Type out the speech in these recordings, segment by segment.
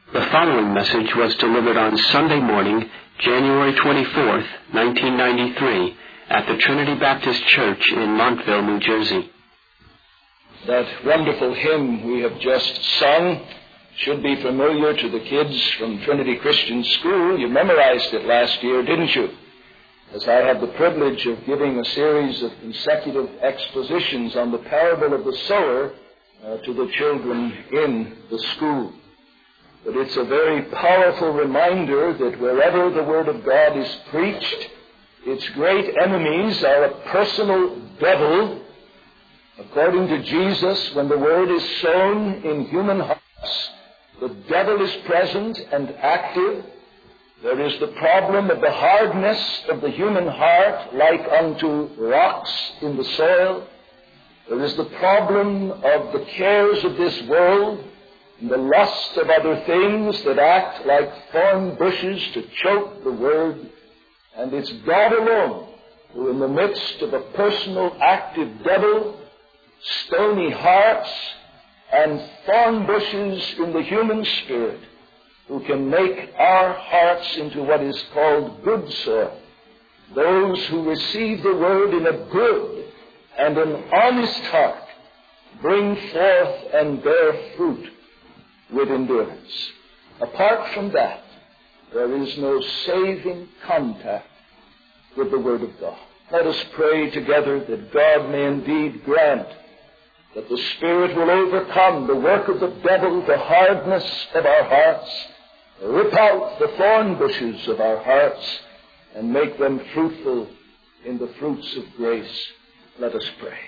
The following message was delivered on Sunday morning, January 24th, 1993, at the Trinity Baptist Church in Montville, New Jersey. That wonderful hymn we have just sung should be familiar to the kids from Trinity Christian School. You memorized it last year, didn't you? As I had the privilege of giving a series of consecutive expositions on the parable of the sower to the children in the school. But it's a very powerful reminder that wherever the Word of God is preached, its great enemies are a personal devil. According to Jesus, when the Word is sown in human hearts, the devil is present and active. There is the problem of the hardness of the human heart, like unto rocks in the soil. There is the problem of the cares of this world, and the lust of other things that act like thorn bushes to choke the Word. And it's God alone who, in the midst of a personal, active devil, stony hearts, and thorn bushes in the human spirit, who can make our hearts into what is called good soil. Those who receive the Word in a good and an honest heart bring forth and bear fruit with endurance. Apart from that, there is no saving contact with the Word of God. Let us pray together that God may indeed grant that the Spirit will overcome the work of the devil, the hardness of our hearts, rip out the thorn bushes of our hearts, and make them fruitful in the fruits of grace. Let us pray.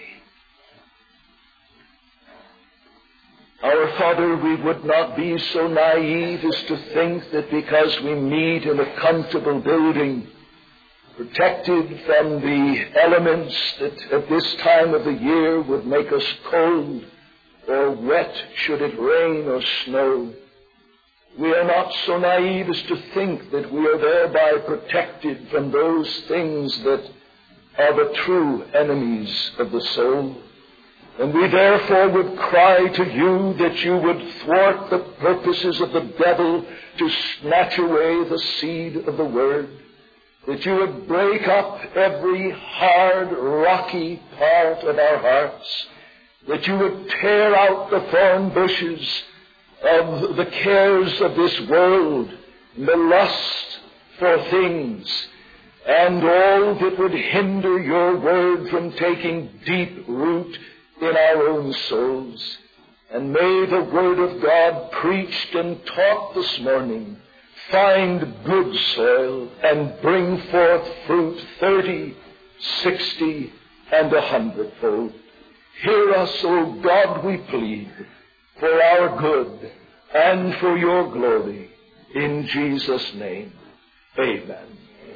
Our Father, we would not be so naive as to think that because we meet in a comfortable building, protected from the elements that at this time of the year would make us cold or wet should it rain or snow, we are not so naive as to think that we are thereby protected from those things that are the true enemies of the soul. And we therefore would cry to you that you would thwart the purposes of the devil to snatch away the seed of the Word, that you would break up every hard, rocky part of our hearts, that you would tear out the thorn bushes of the cares of this world, the lust for things, and all that would hinder your Word from taking deep root in our own souls. And may the Word of God preached and taught this morning find good soil and bring forth fruit 30, 60, and 100-fold. Hear us, O God, we plead, for our good and for your glory. In Jesus' name, amen.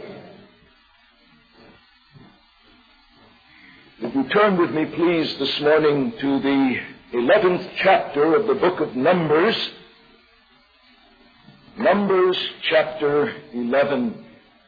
If you turn with me, please, this morning to the 11th chapter of the book of Numbers. Numbers chapter 11.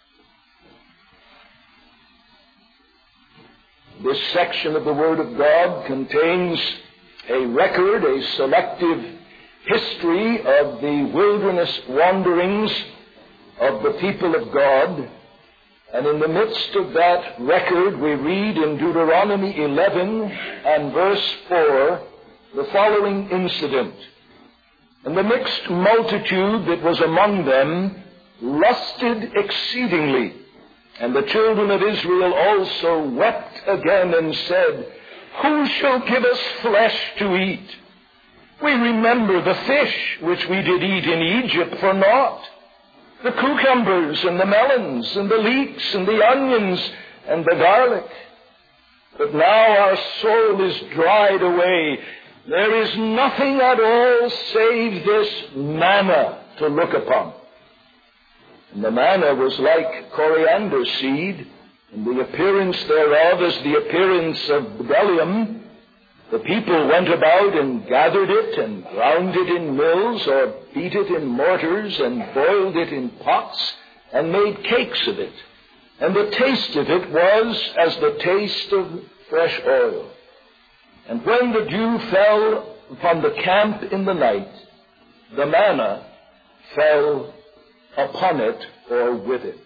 This section of the Word of God contains a record, a selective history of the wilderness wanderings of the people of God. And in the midst of that record, we read in Deuteronomy 11 and verse 4 the following incident. And the mixed multitude that was among them lusted exceedingly. And the children of Israel also wept again and said, Who shall give us flesh to eat? We remember the fish which we did eat in Egypt for naught, the cucumbers and the melons and the leeks and the onions and the garlic. But now our soul is dried away. There is nothing at all save this manna to look upon. And the manna was like coriander seed, and the appearance thereof is the appearance of bdellium. The people went about and gathered it and ground it in mills or beat it in mortars and boiled it in pots and made cakes of it. And the taste of it was as the taste of fresh oil. And when the dew fell upon the camp in the night, the manna fell upon it or with it.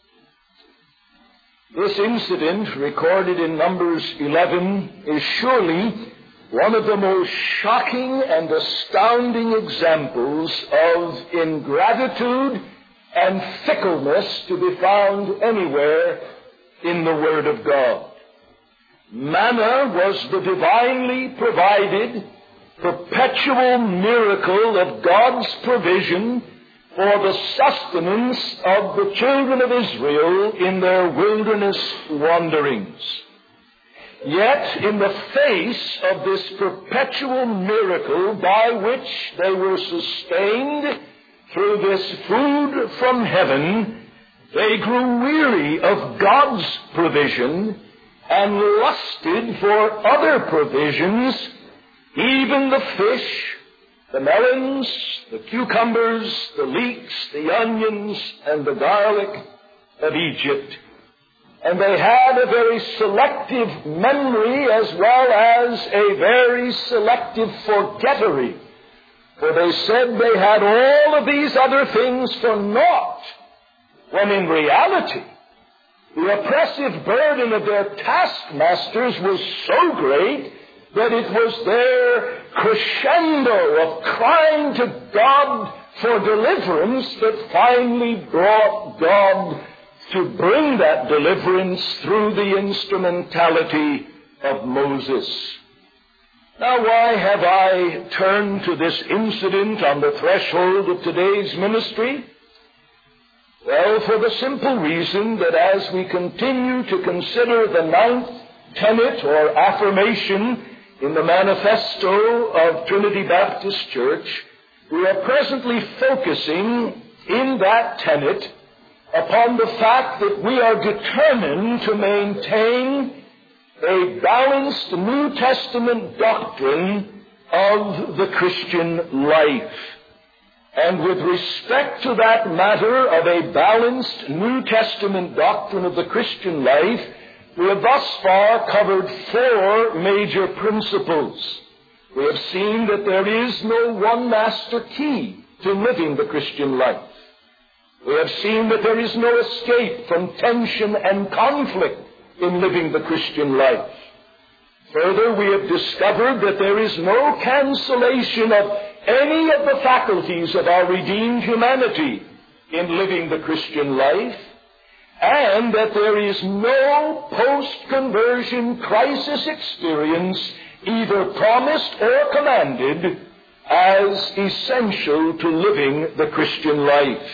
This incident, recorded in Numbers 11, is surely one of the most shocking and astounding examples of ingratitude and fickleness to be found anywhere in the Word of God. Manna was the divinely provided, perpetual miracle of God's provision for the sustenance of the children of Israel in their wilderness wanderings. Yet, in the face of this perpetual miracle by which they were sustained through this food from heaven, they grew weary of God's provision and lusted for other provisions, even the fish, the melons, the cucumbers, the leeks, the onions, and the garlic of Egypt. And they had a very selective memory as well as a very selective forgettery. For they said they had all of these other things for naught, when in reality the oppressive burden of their taskmasters was so great that it was their crescendo of crying to God for deliverance that finally brought God to bring that deliverance through the instrumentality of Moses. Now, why have I turned to this incident on the threshold of today's ministry? Well, for the simple reason that as we continue to consider the ninth tenet or affirmation in the manifesto of Trinity Baptist Church, we are presently focusing in that tenet upon the fact that we are determined to maintain a balanced New Testament doctrine of the Christian life. And with respect to that matter of a balanced New Testament doctrine of the Christian life, we have thus far covered four major principles. We have seen that there is no one master key to living the Christian life. We have seen that there is no escape from tension and conflict in living the Christian life. Further, we have discovered that there is no cancellation of any of the faculties of our redeemed humanity in living the Christian life, and that there is no post-conversion crisis experience either promised or commanded as essential to living the Christian life.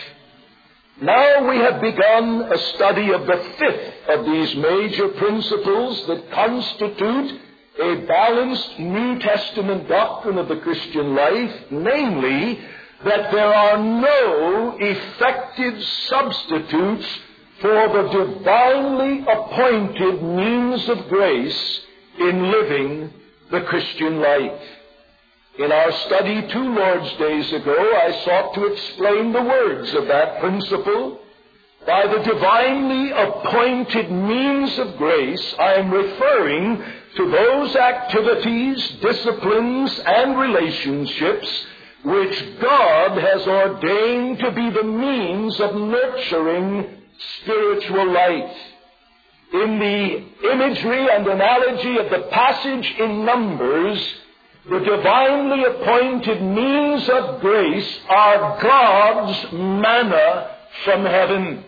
Now we have begun a study of the fifth of these major principles that constitute a balanced New Testament doctrine of the Christian life, namely, that there are no effective substitutes for the divinely appointed means of grace in living the Christian life. In our study 2 Lord's Days ago, I sought to explain the words of that principle. By the divinely appointed means of grace, I am referring to those activities, disciplines, and relationships which God has ordained to be the means of nurturing spiritual life. In the imagery and analogy of the passage in Numbers, the divinely appointed means of grace are God's manna from heaven.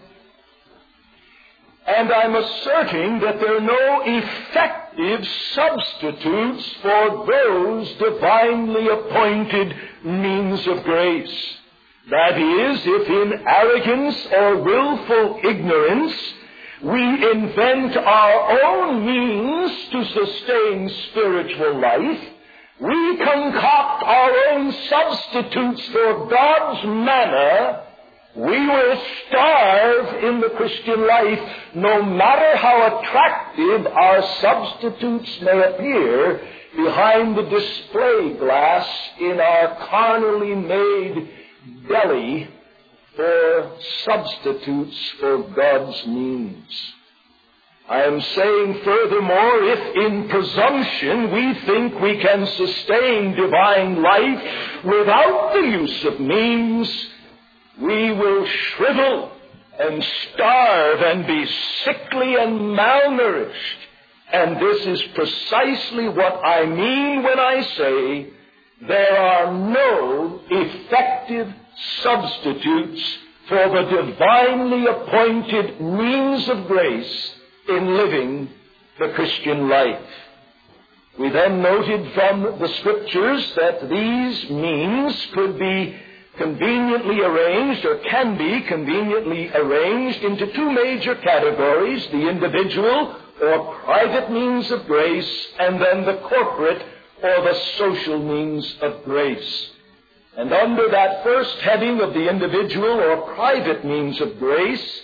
And I'm asserting that there are no effective substitutes for those divinely appointed means of grace. That is, if in arrogance or willful ignorance we invent our own means to sustain spiritual life, we concoct our own substitutes for God's manna, we will starve in the Christian life, no matter how attractive our substitutes may appear behind the display glass in our carnally made belly for substitutes for God's means. I am saying furthermore, if in presumption we think we can sustain divine life without the use of means, we will shrivel and starve and be sickly and malnourished. And this is precisely what I mean when I say there are no effective substitutes for the divinely appointed means of grace in living the Christian life. We then noted from the Scriptures that these means could be conveniently arranged, or can be conveniently arranged, into two major categories: the individual or private means of grace, and then the corporate or the social means of grace. And under that first heading of the individual or private means of grace,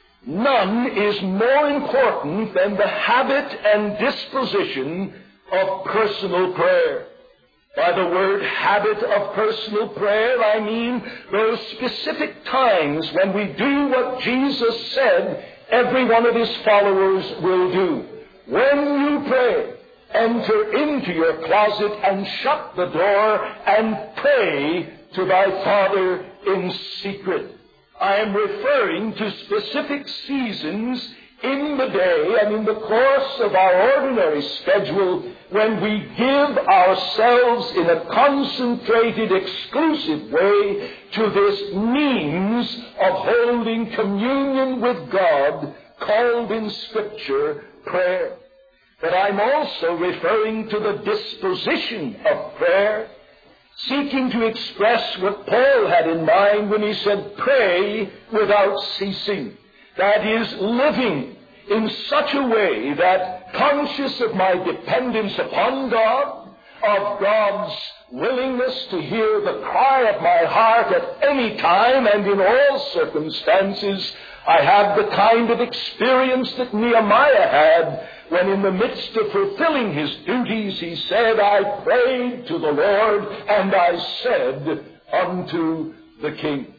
none is more important than the habit and disposition of personal prayer. By the word habit of personal prayer, I mean those specific times when we do what Jesus said every one of his followers will do. When you pray, enter into your closet and shut the door and pray to thy Father in secret. I am referring to specific seasons in the day and in the course of our ordinary schedule when we give ourselves in a concentrated, exclusive way to this means of holding communion with God, called in Scripture prayer. But I'm also referring to the disposition of prayer, seeking to express what Paul had in mind when he said, pray without ceasing. That is, living in such a way that, conscious of my dependence upon God, of God's willingness to hear the cry of my heart at any time and in all circumstances, I have the kind of experience that Nehemiah had when in the midst of fulfilling his duties he said, I prayed to the Lord and I said unto the king.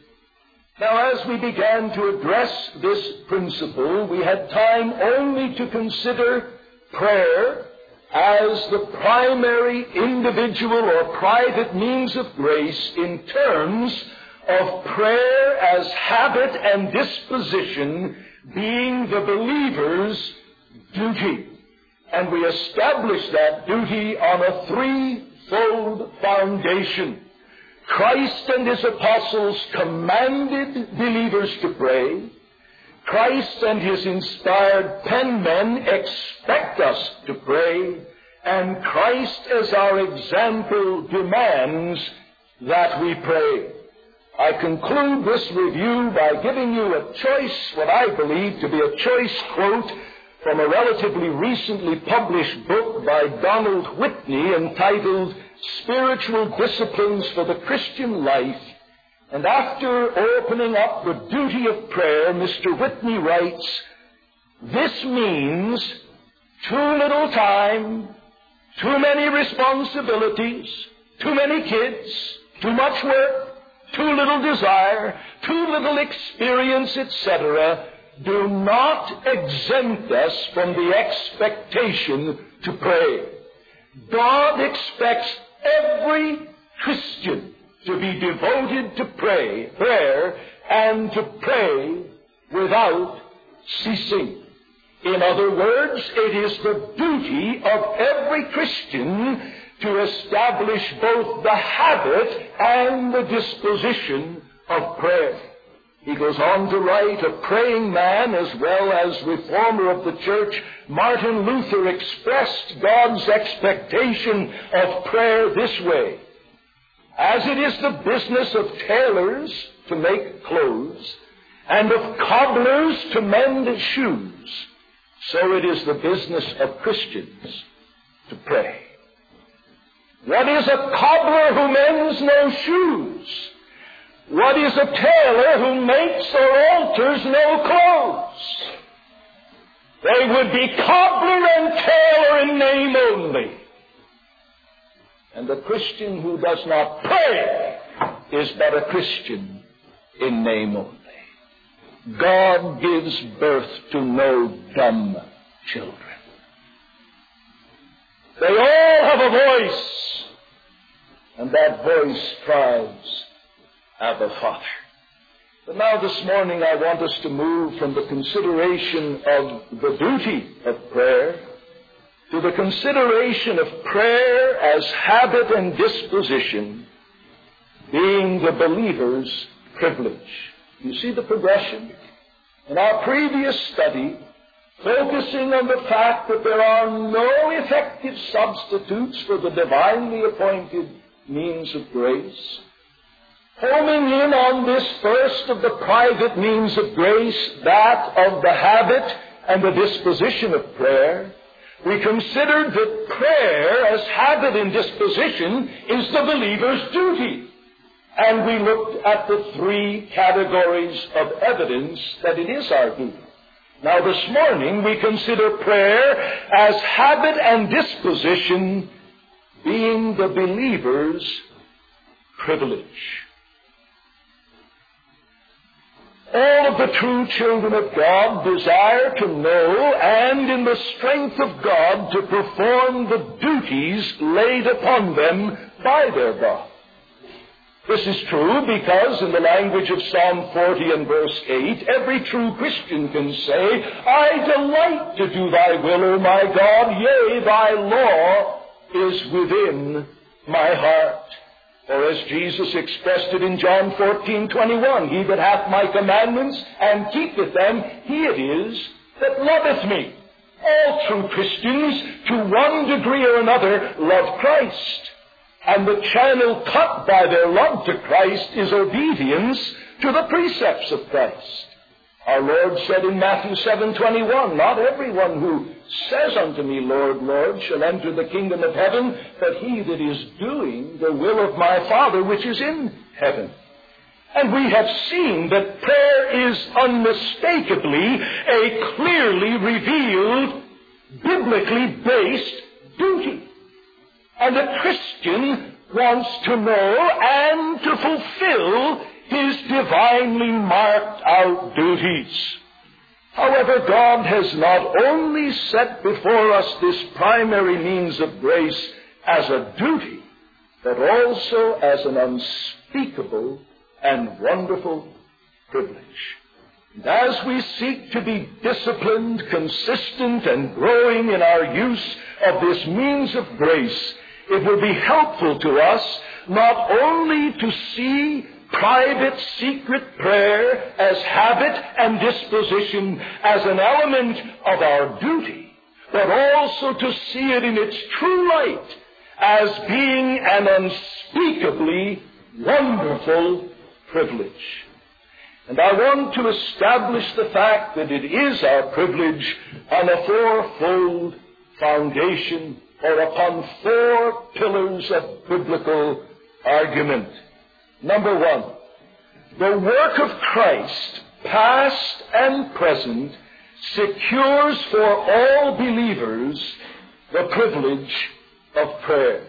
Now, as we began to address this principle, we had time only to consider prayer as the primary individual or private means of grace in terms of prayer as habit and disposition being the believer's duty. And we established that duty on a threefold foundation. Christ and his apostles commanded believers to pray. Christ and his inspired penmen expect us to pray. And Christ as our example demands that we pray. I conclude this review by giving you a choice, what I believe to be a choice quote from a relatively recently published book by Donald Whitney entitled Spiritual Disciplines for the Christian Life. And after opening up the duty of prayer, Mr. Whitney writes, this means too little time, too many responsibilities, too many kids, too much work, too little desire, too little experience, etc., do not exempt us from the expectation to pray. God expects every Christian to be devoted to prayer, and to pray without ceasing. In other words, it is the duty of every Christian to establish both the habit and the disposition of prayer. He goes on to write, a praying man as well as reformer of the church, Martin Luther expressed God's expectation of prayer this way. As it is the business of tailors to make clothes, and of cobblers to mend shoes, so it is the business of Christians to pray. What is a cobbler who mends no shoes? What is a tailor who makes or alters no clothes? They would be cobbler and tailor in name only. And the Christian who does not pray is but a Christian in name only. God gives birth to no dumb children. They all have a voice, and that voice cries, Abba, Father. But now this morning I want us to move from the consideration of the duty of prayer to the consideration of prayer as habit and disposition, being the believer's privilege. You see the progression? In our previous study, focusing on the fact that there are no effective substitutes for the divinely appointed means of grace, homing in on this first of the private means of grace, that of the habit and the disposition of prayer, we considered that prayer as habit and disposition is the believer's duty. And we looked at the three categories of evidence that it is our duty. Now this morning we consider prayer as habit and disposition being the believer's privilege. All of the true children of God desire to know and in the strength of God to perform the duties laid upon them by their God. This is true because in the language of Psalm 40 and verse 8, every true Christian can say, I delight to do thy will, O my God, yea, thy law is within my heart. For as Jesus expressed it in John 14:21, he that hath my commandments and keepeth them, he it is that loveth me. All true Christians, to one degree or another, love Christ. And the channel cut by their love to Christ is obedience to the precepts of Christ. Our Lord said in Matthew 7:21, not everyone who says unto me, Lord, Lord, shall enter the kingdom of heaven, but he that is doing the will of my Father which is in heaven. And we have seen that prayer is unmistakably a clearly revealed, biblically based duty. And a Christian wants to know and to fulfill his divinely marked out duties. However, God has not only set before us this primary means of grace as a duty, but also as an unspeakable and wonderful privilege. And as we seek to be disciplined, consistent, and growing in our use of this means of grace, it will be helpful to us not only to see private, secret prayer as habit and disposition, as an element of our duty, but also to see it in its true light as being an unspeakably wonderful privilege. And I want to establish the fact that it is our privilege on a fourfold foundation, or upon four pillars of biblical argument. Number one, the work of Christ, past and present, secures for all believers the privilege of prayer.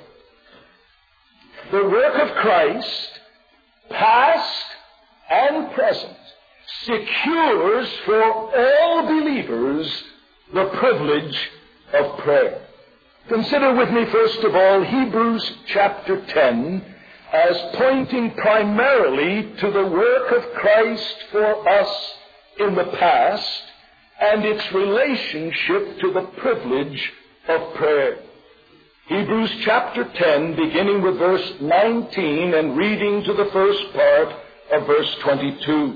The work of Christ, past and present, secures for all believers the privilege of prayer. Consider with me, first of all, Hebrews chapter 10, as pointing primarily to the work of Christ for us in the past and its relationship to the privilege of prayer. Hebrews chapter 10, beginning with verse 19 and reading to the first part of verse 22.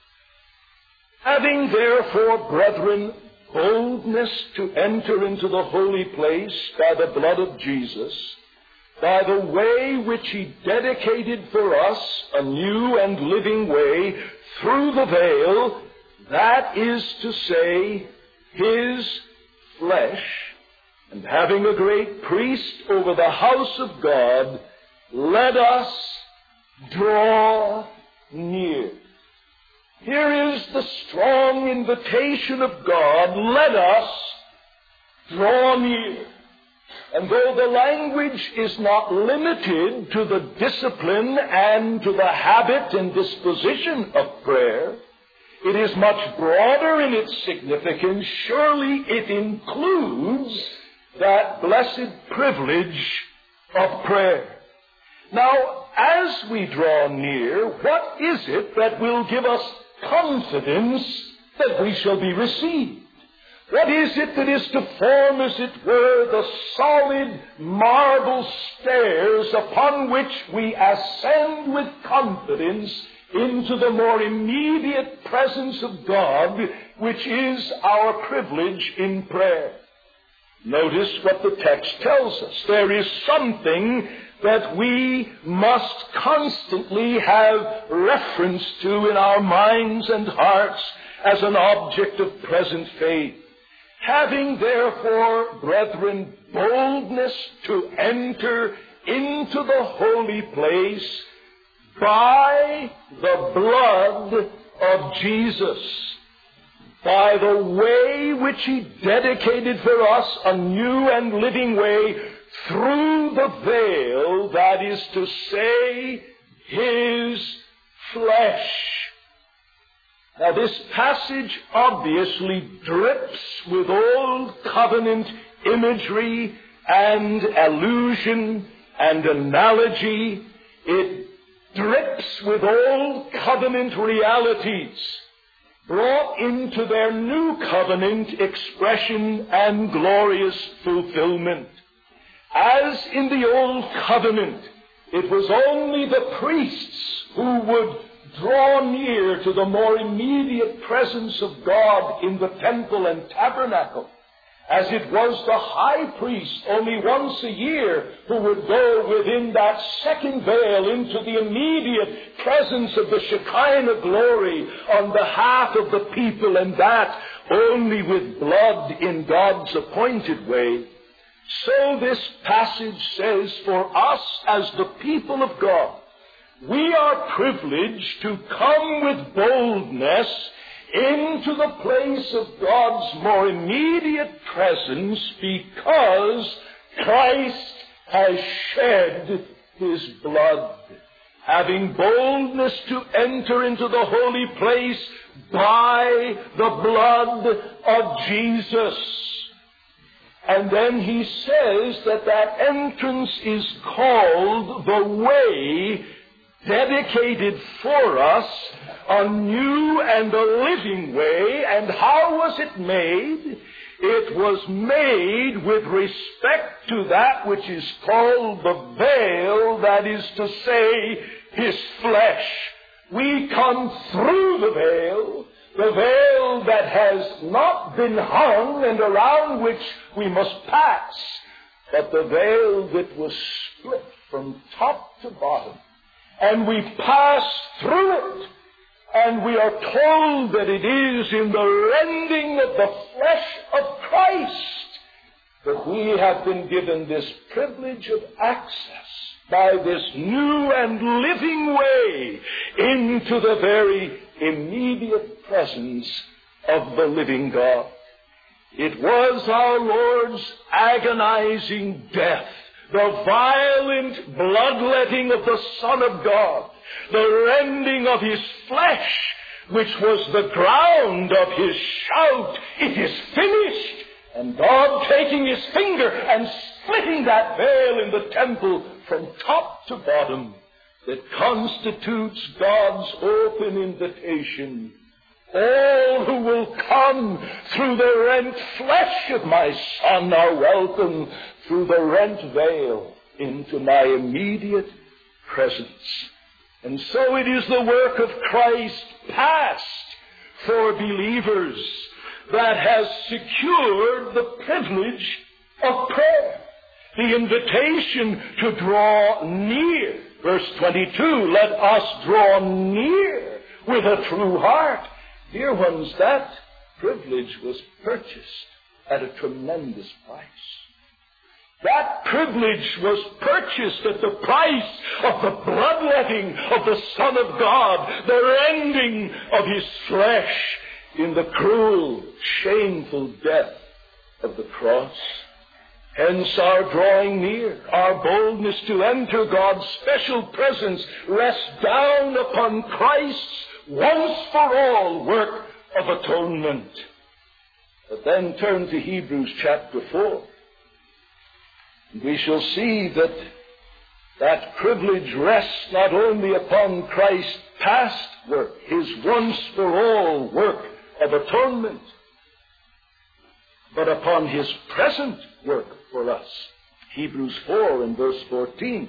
Having therefore, brethren, boldness to enter into the holy place by the blood of Jesus, by the way which he dedicated for us, a new and living way, through the veil, that is to say, his flesh, and having a great priest over the house of God, let us draw near. Here is the strong invitation of God, let us draw near. And though the language is not limited to the discipline and to the habit and disposition of prayer, it is much broader in its significance. Surely it includes that blessed privilege of prayer. Now, as we draw near, what is it that will give us confidence that we shall be received? What is it that is to form, as it were, the solid marble stairs upon which we ascend with confidence into the more immediate presence of God, which is our privilege in prayer? Notice what the text tells us. There is something that we must constantly have reference to in our minds and hearts as an object of present faith. Having therefore, brethren, boldness to enter into the holy place by the blood of Jesus, by the way which He dedicated for us, a new and living way, through the veil, that is to say, His flesh. Now, this passage obviously drips with Old Covenant imagery and allusion and analogy. It drips with Old Covenant realities brought into their New Covenant expression and glorious fulfillment. As in the Old Covenant, it was only the priests who would draw near to the more immediate presence of God in the temple and tabernacle, as it was the high priest only once a year who would go within that second veil into the immediate presence of the Shekinah glory on behalf of the people, and that only with blood in God's appointed way. So this passage says, for us as the people of God, we are privileged to come with boldness into the place of God's more immediate presence because Christ has shed His blood. Having boldness to enter into the holy place by the blood of Jesus. And then he says that that entrance is called the way dedicated for us, a new and a living way. And how was it made? It was made with respect to that which is called the veil, that is to say, His flesh. We come through the veil that has not been hung and around which we must pass, but the veil that was split from top to bottom. And we pass through it, and we are told that it is in the rending of the flesh of Christ that we have been given this privilege of access by this new and living way into the very immediate presence of the living God. It was our Lord's agonizing death, the violent bloodletting of the Son of God, the rending of His flesh, which was the ground of His shout, "It is finished!" And God taking His finger and splitting that veil in the temple from top to bottom, that constitutes God's open invitation. All who will come through the rent flesh of my Son are welcome through the rent veil into my immediate presence. And so it is the work of Christ past for believers that has secured the privilege of prayer. The invitation to draw near. Verse 22, let us draw near with a true heart. Dear ones, that privilege was purchased at a tremendous price. That privilege was purchased at the price of the bloodletting of the Son of God, the rending of His flesh in the cruel, shameful death of the cross. Hence our drawing near, our boldness to enter God's special presence rests down upon Christ's once for all work of atonement. But then turn to Hebrews chapter 4. We shall see that That privilege rests not only upon Christ's past work, his once-for-all work of atonement, but upon his present work for us. Hebrews 4 and verse 14.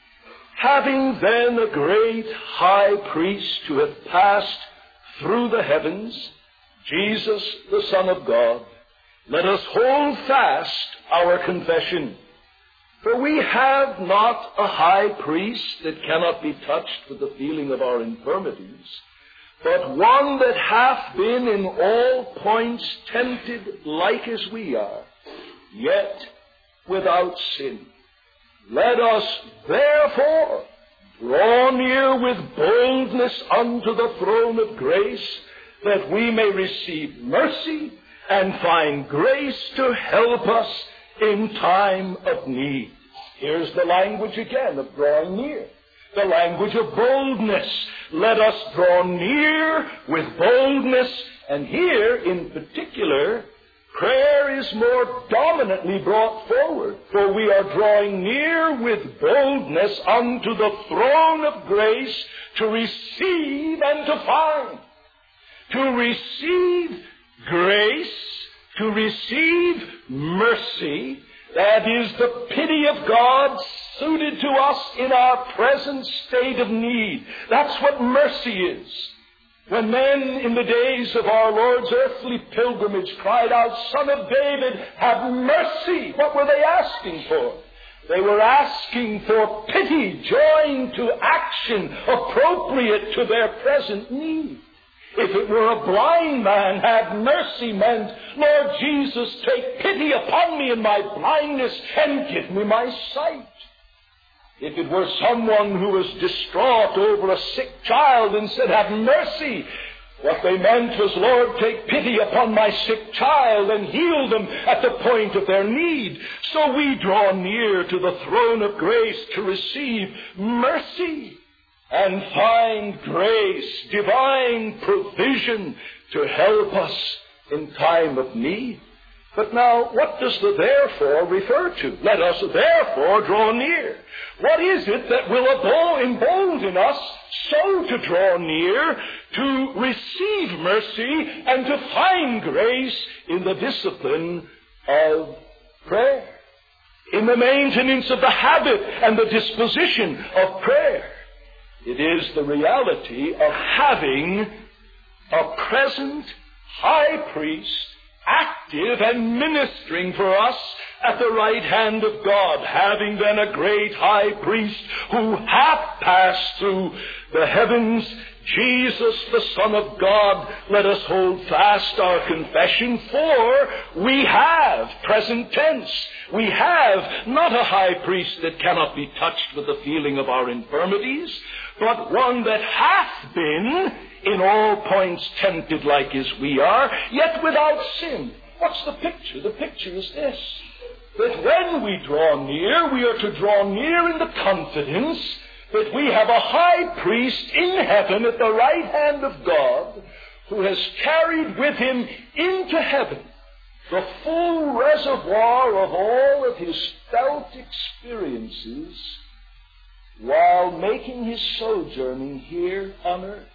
Having then a great high priest who hath passed through the heavens, Jesus the Son of God, let us hold fast our confession. For we have not a high priest that cannot be touched with the feeling of our infirmities, but one that hath been in all points tempted like as we are, yet without sin. Let us therefore draw near with boldness unto the throne of grace, that we may receive mercy and find grace to help us in time of need. Here's the language again of drawing near. The language of boldness. Let us draw near with boldness. And here, in particular, prayer is more dominantly brought forward. For we are drawing near with boldness unto the throne of grace to receive and to find. To receive grace, to receive mercy, that is the pity of God suited to us in our present state of need. That's what mercy is. When men in the days of our Lord's earthly pilgrimage cried out, Son of David, have mercy, what were they asking for? They were asking for pity joined to action appropriate to their present need. If it were a blind man, have mercy meant, Lord Jesus, take pity upon me in my blindness and give me my sight. If it were someone who was distraught over a sick child and said, have mercy, what they meant was, Lord, take pity upon my sick child and heal them at the point of their need. So we draw near to the throne of grace to receive mercy and find grace, divine provision to help us in time of need. But now, what does the therefore refer to? Let us therefore draw near. What is it that will embolden us so to draw near, to receive mercy, and to find grace in the discipline of prayer, in the maintenance of the habit and the disposition of prayer? It is the reality of having a present high priest active and ministering for us at the right hand of God, having then a great high priest who hath passed through the heavens, Jesus the Son of God. Let us hold fast our confession, for we have, present tense, we have not a high priest that cannot be touched with the feeling of our infirmities, but one that hath been in all points tempted like as we are, yet without sin. What's the picture? The picture is this: that when we draw near, we are to draw near in the confidence that we have a high priest in heaven at the right hand of God, who has carried with him into heaven the full reservoir of all of his felt experiences while making his sojourning here on earth.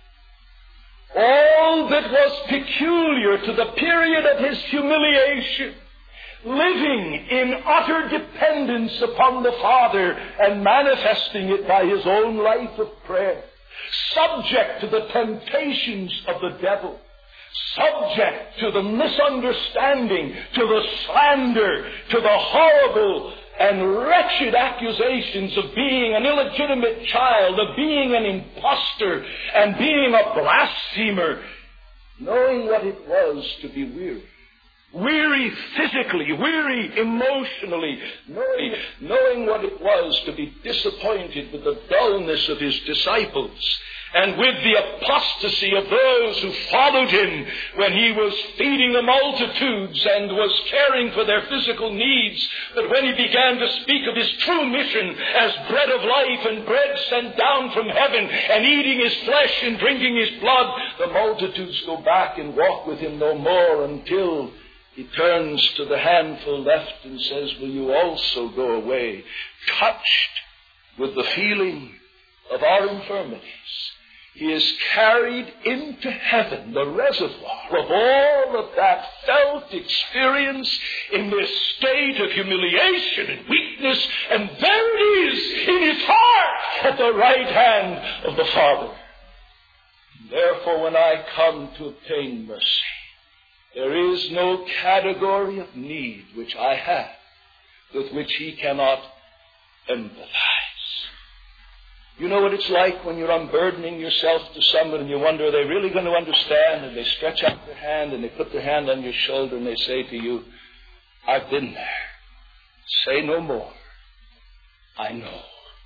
All that was peculiar to the period of his humiliation, living in utter dependence upon the Father and manifesting it by his own life of prayer, subject to the temptations of the devil, subject to the misunderstanding, to the slander, to the horrible and wretched accusations of being an illegitimate child, of being an impostor, and being a blasphemer, knowing what it was to be weary. Weary physically, weary emotionally, knowing what it was to be disappointed with the dullness of his disciples, and with the apostasy of those who followed him when he was feeding the multitudes and was caring for their physical needs. But when he began to speak of his true mission as bread of life and bread sent down from heaven, and eating his flesh and drinking his blood, the multitudes go back and walk with him no more, until he turns to the handful left and says, will you also go away, touched with the feeling of our infirmities. He is carried into heaven, the reservoir of all of that felt experience in this state of humiliation and weakness, and there it is in his heart at the right hand of the Father. Therefore, when I come to obtain mercy, there is no category of need which I have with which he cannot empathize. You know what it's like when you're unburdening yourself to someone and you wonder, are they really going to understand? And they stretch out their hand and they put their hand on your shoulder and they say to you, I've been there. Say no more. I know.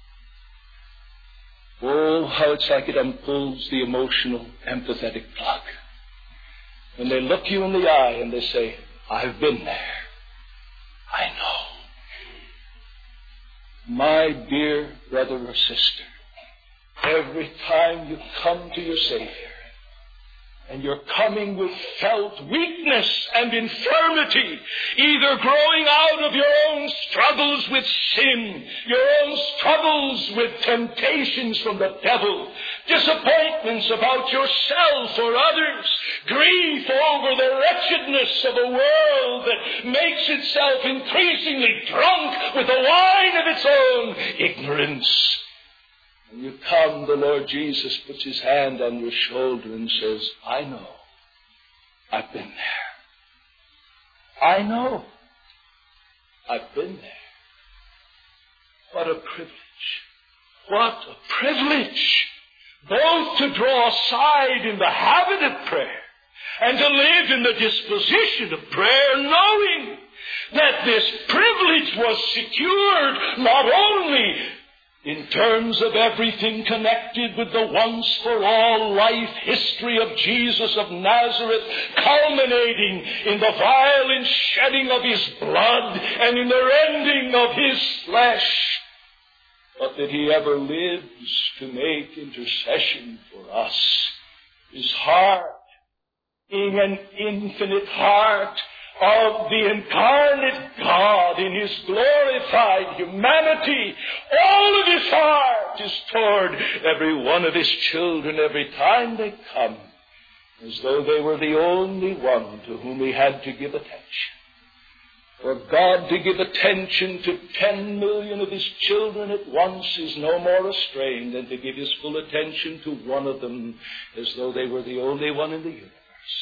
Oh, how it's like it unpulls the emotional, empathetic plug. When they look you in the eye and they say, I've been there. I know. My dear brother or sister, every time you come to your Savior, and you're coming with felt weakness and infirmity, either growing out of your own struggles with sin, your own struggles with temptations from the devil, disappointments about yourself or others, grief over the wretchedness of a world that makes itself increasingly drunk with the wine of its own ignorance. When you come, the Lord Jesus puts his hand on your shoulder and says, I know. I've been there. I know. I've been there. What a privilege. What a privilege. Both to draw aside in the habit of prayer and to live in the disposition of prayer, knowing that this privilege was secured not only in terms of everything connected with the once-for-all life history of Jesus of Nazareth, culminating in the violent shedding of his blood and in the rending of his flesh, but that he ever lives to make intercession for us. His heart, being an infinite heart of the incarnate God in his glorified humanity, all of his heart is toward every one of his children every time they come, as though they were the only one to whom he had to give attention. For God to give attention to 10 million of his children at once is no more a strain than to give his full attention to one of them as though they were the only one in the universe.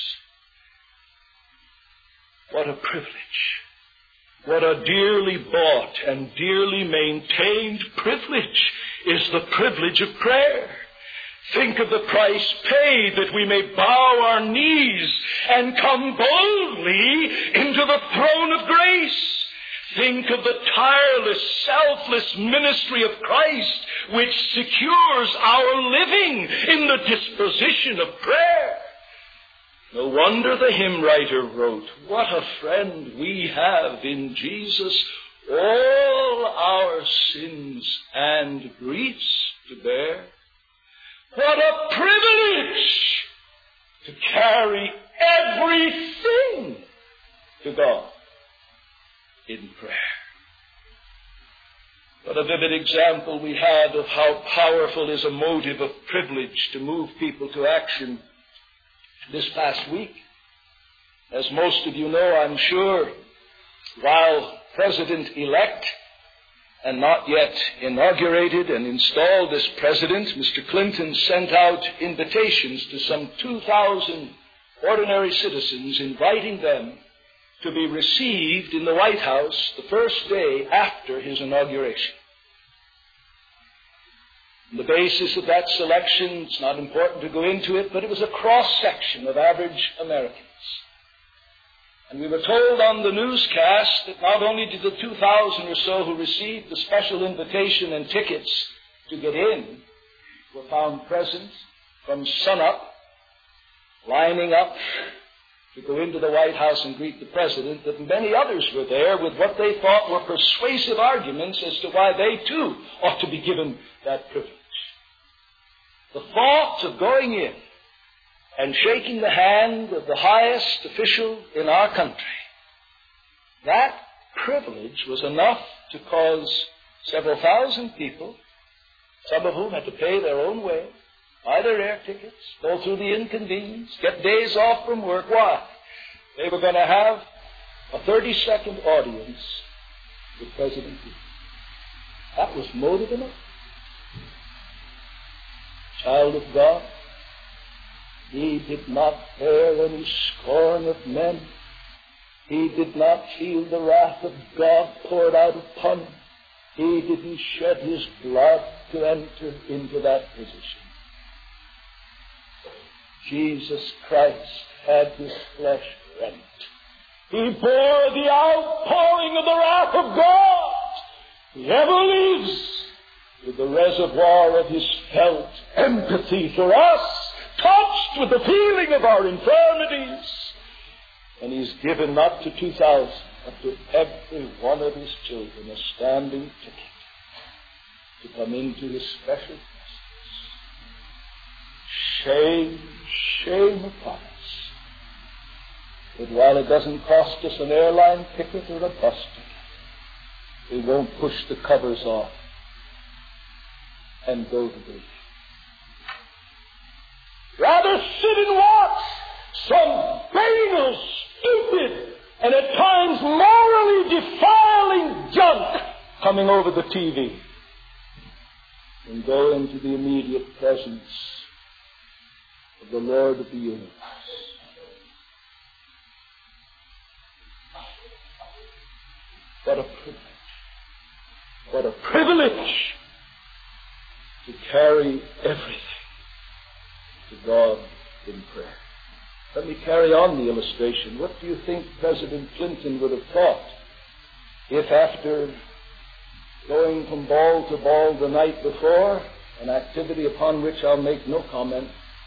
What a privilege. What a dearly bought and dearly maintained privilege is the privilege of prayer. Think of the price paid that we may bow our knees and come boldly into the throne of grace. Think of the tireless, selfless ministry of Christ which secures our living in the disposition of prayer. No wonder the hymn writer wrote, what a friend we have in Jesus, all our sins and griefs to bear. What a privilege to carry everything to God in prayer. What a vivid example we had of how powerful is a motive of privilege to move people to action this past week. As most of you know, I'm sure, while President-elect and not yet inaugurated and installed as President, Mr. Clinton sent out invitations to some 2,000 ordinary citizens, inviting them to be received in the White House the first day after his inauguration. The basis of that selection, it's not important to go into it, but it was a cross-section of average Americans. And we were told on the newscast that not only did the 2,000 or so who received the special invitation and tickets to get in were found present from sunup, lining up to go into the White House and greet the President, that many others were there with what they thought were persuasive arguments as to why they too ought to be given that privilege. The thought of going in and shaking the hand of the highest official in our country, that privilege was enough to cause several thousand people some of whom had to pay their own way, buy their air tickets, go through the inconvenience, get days off from work. Why? They were going to have a 30-second audience with President Clinton. That was motive enough. Child of God, he did not bear any scorn of men. He did not feel the wrath of God poured out upon him. He didn't shed his blood to enter into that position. Jesus Christ had his flesh rent. He bore the outpouring of the wrath of God. He ever lives with the reservoir of his felt empathy for us, touched with the feeling of our infirmities. And he's given not to 2,000, but to every one of his children a standing ticket to come into his special presence. Shame, shame upon us. But while it doesn't cost us an airline ticket or a bus ticket, we won't push the covers off and go to believe. Rather sit and watch some banal, stupid, and at times morally defiling junk coming over the TV and go into the immediate presence of the Lord of the universe. What a privilege. What a privilege to carry everything to God in prayer. Let me carry on the illustration. What do you think President Clinton would have thought if after going from ball to ball the night before, an activity upon which I'll make no comment,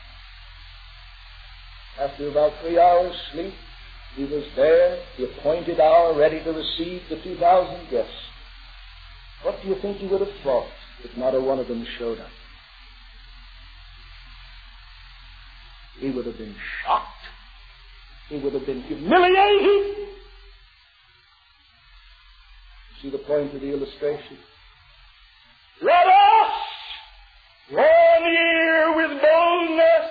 after about 3 hours sleep, he was there, the appointed hour, ready to receive the 2,000 guests? What do you think he would have thought if not a one of them showed up? He would have been shocked. He would have been humiliated. See the point of the illustration? Let us draw near with boldness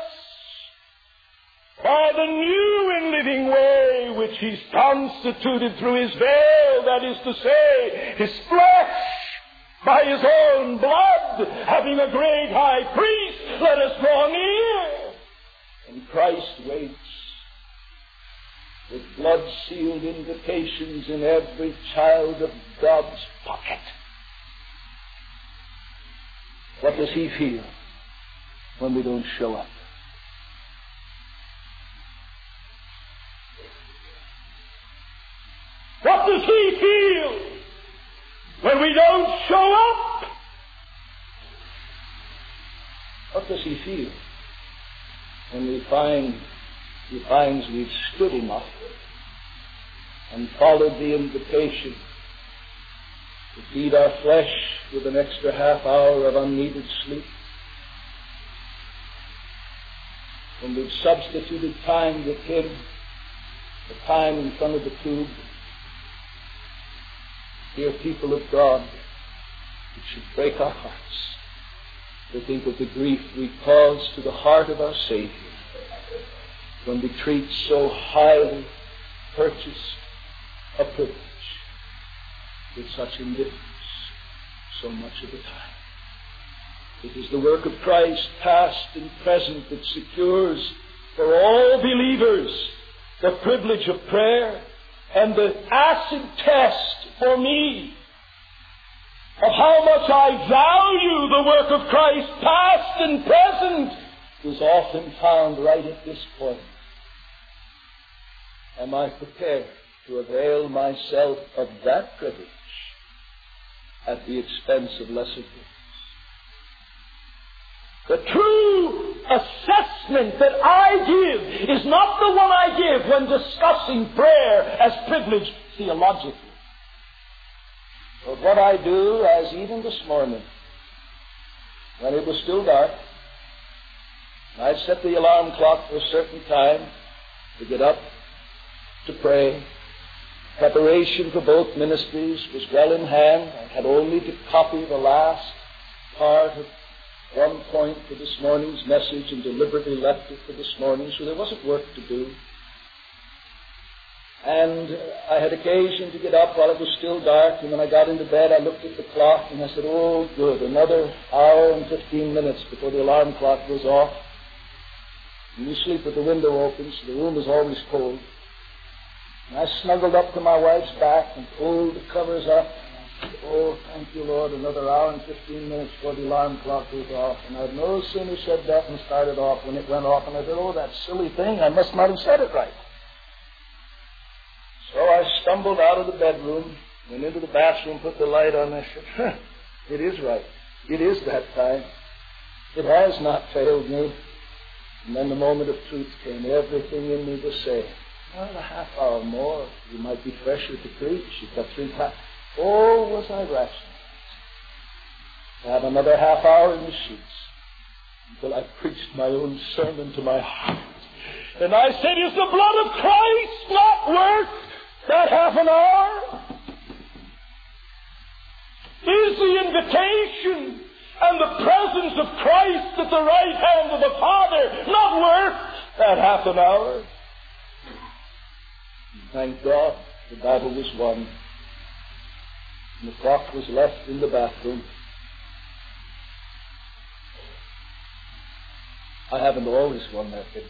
by the new and living way which he's constituted through his veil, that is to say, his flesh, by his own blood, having a great high priest. Let us draw near. And Christ waits with blood-sealed invitations in every child of God's pocket. What does he feel when we don't show up? What does he feel when we don't show up? What does he feel when he finds we've stood enough and followed the invitation to feed our flesh with an extra half hour of unneeded sleep? When we've substituted time with him for time in front of the tube? Dear people of God, it should break our hearts to think of the grief we cause to the heart of our Savior when we treat so highly purchased a privilege with such indifference so much of the time. It is the work of Christ, past and present, that secures for all believers the privilege of prayer, and the acid test for me of how much I value the work of Christ, past and present, is often found right at this point. Am I prepared to avail myself of that privilege at the expense of lesser things? The true assessment that I give is not the one I give when discussing prayer as privilege theologically. But what I do, as even this morning, when it was still dark, I'd set the alarm clock for a certain time to get up to pray. Preparation for both ministries was well in hand. I had only to copy the last part of one point for this morning's message and deliberately left it for this morning, so there wasn't work to do. And I had occasion to get up while it was still dark, and when I got into bed I looked at the clock and I said, oh good, another hour and 15 minutes before the alarm clock goes off. And you sleep with the window open, so the room is always cold. And I snuggled up to my wife's back and pulled the covers up. And I said, oh, thank you, Lord, another hour and 15 minutes before the alarm clock goes off. And I'd no sooner said that and started off when it went off. And I said, oh, that silly thing, I must not have said it right. So I stumbled out of the bedroom, went into the bathroom, put the light on, and I said, it is right. It is that time. It has not failed me. And then the moment of truth came. Everything in me was saying, well, a half hour more, you might be fresher to preach. You've got 3 times. Oh, was I rational to have another half hour in the sheets until I preached my own sermon to my heart. And I said, is the blood of Christ not worth that half an hour? Is the invitation and the presence of Christ at the right hand of the Father not worth that half an hour? Thank God the battle was won. And the clock was left in the bathroom. I haven't always won that victory.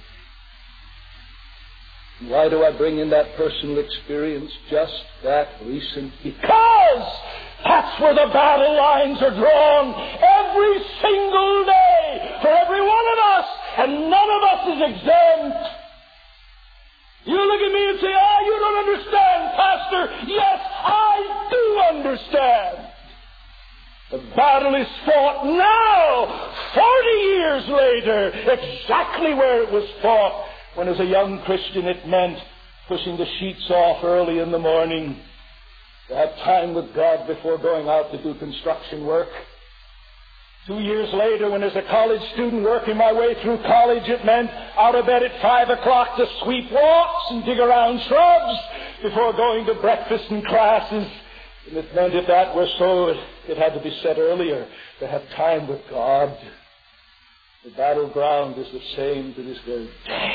Why do I bring in that personal experience just that recent? Because that's where the battle lines are drawn every single day for every one of us, and none of us is exempt. You look at me and say, you don't understand, Pastor. Yes, I do understand. The battle is fought now, 40 years later, exactly where it was fought. When as a young Christian it meant pushing the sheets off early in the morning to have time with God before going out to do construction work. 2 years later, when as a college student working my way through college, it meant out of bed at 5 o'clock to sweep walks and dig around shrubs before going to breakfast and classes. And it meant if that were so, it had to be said earlier, to have time with God. The battleground is the same to this very day.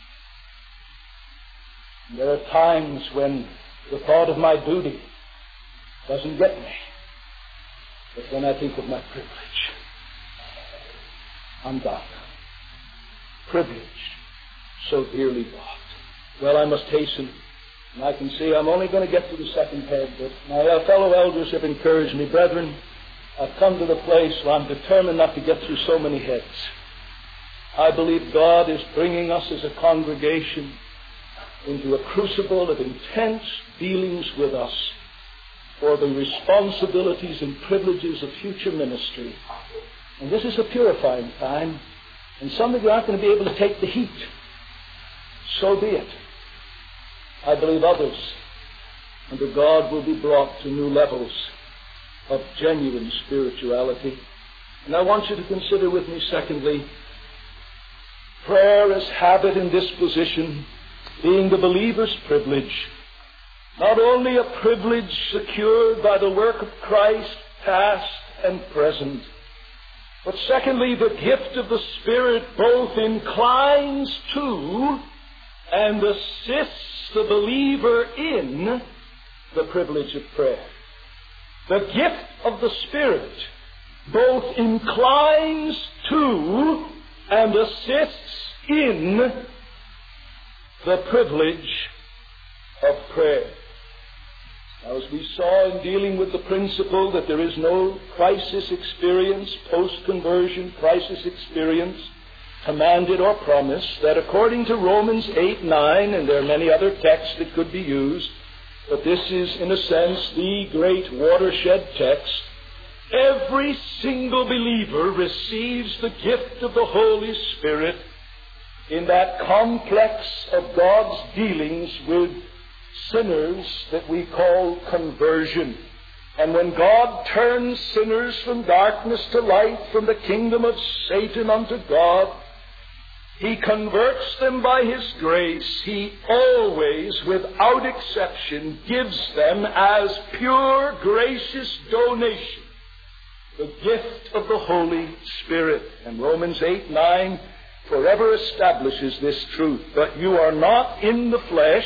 And there are times when the thought of my duty doesn't get me. But when I think of my privilege, I'm done. Privilege, so dearly bought. Well, I must hasten. And I can see I'm only going to get to the second head, but my fellow elders have encouraged me. Brethren, I've come to the place where I'm determined not to get through so many heads. I believe God is bringing us as a congregation into a crucible of intense dealings with us for the responsibilities and privileges of future ministry. And this is a purifying time, and some of you aren't going to be able to take the heat. So be it. I believe others under God will be brought to new levels of genuine spirituality. And I want you to consider with me, secondly, prayer as habit and disposition being the believer's privilege. Not only a privilege secured by the work of Christ, past and present, but secondly, the gift of the Spirit both inclines to and assists the believer in the privilege of prayer. The gift of the Spirit both inclines to and assists in the privilege of prayer. Now, as we saw in dealing with the principle that there is no crisis experience, post-conversion crisis experience, commanded or promised, that according to Romans 8:9, and there are many other texts that could be used, but this is, in a sense, the great watershed text, every single believer receives the gift of the Holy Spirit in that complex of God's dealings with sinners that we call conversion. And when God turns sinners from darkness to light, from the kingdom of Satan unto God, He converts them by His grace. He always, without exception, gives them as pure, gracious donation the gift of the Holy Spirit. And Romans 8:9 forever establishes this truth. But you are not in the flesh,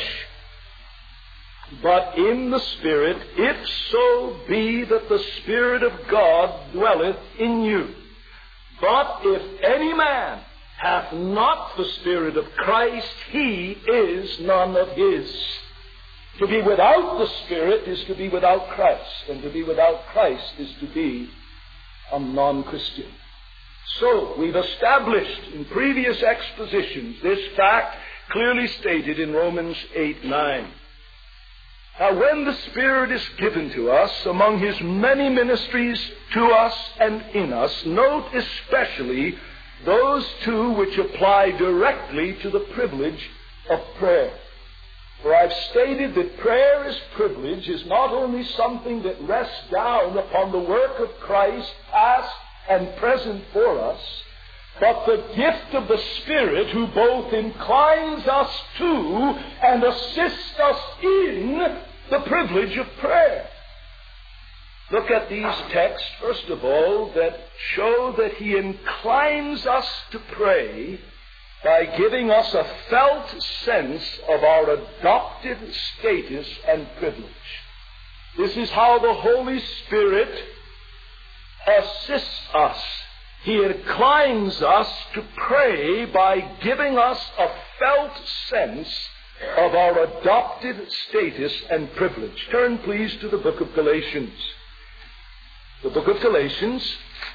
but in the Spirit, if so be that the Spirit of God dwelleth in you. But if any man hath not the Spirit of Christ, he is none of his. To be without the Spirit is to be without Christ, and to be without Christ is to be a non-Christian. So, we've established in previous expositions this fact clearly stated in Romans 8:9. Now, when the Spirit is given to us among His many ministries to us and in us, note especially those two which apply directly to the privilege of prayer. For I've stated that prayer as privilege is not only something that rests down upon the work of Christ, past and present for us, but the gift of the Spirit who both inclines us to and assists us in the privilege of prayer. Look at these texts, first of all, that show that He inclines us to pray by giving us a felt sense of our adopted status and privilege. This is how the Holy Spirit assists us. He inclines us to pray by giving us a felt sense of our adopted status and privilege. Turn, please, to the book of Galatians. The book of Galatians,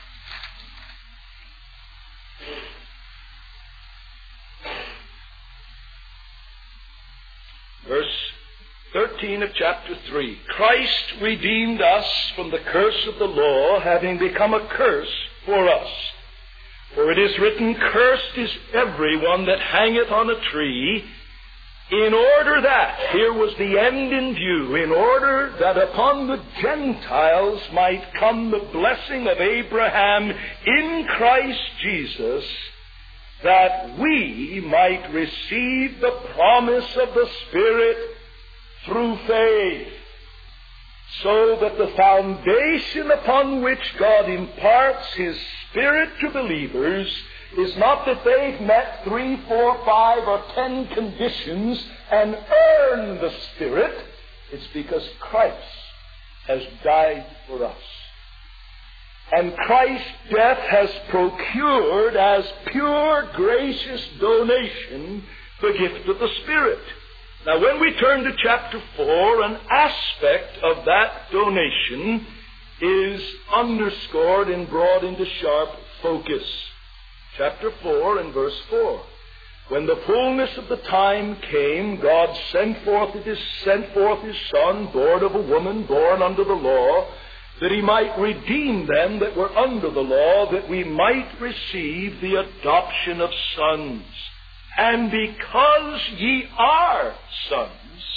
verse 13 of chapter 3. Christ redeemed us from the curse of the law, having become a curse for us. For it is written, Cursed is everyone that hangeth on a tree, in order that, here was the end in view, in order that upon the Gentiles might come the blessing of Abraham in Christ Jesus, that we might receive the promise of the Spirit through faith, so that the foundation upon which God imparts His Spirit to believers is not that they've met 3, 4, 5, or 10 conditions and earned the Spirit. It's because Christ has died for us. And Christ's death has procured as pure, gracious donation the gift of the Spirit. Now, when we turn to chapter 4, an aspect of that donation is underscored and brought into sharp focus. Chapter 4 and verse 4. When the fullness of the time came, God sent forth His Son, born of a woman, born under the law, that He might redeem them that were under the law, that we might receive the adoption of sons. And because ye are sons,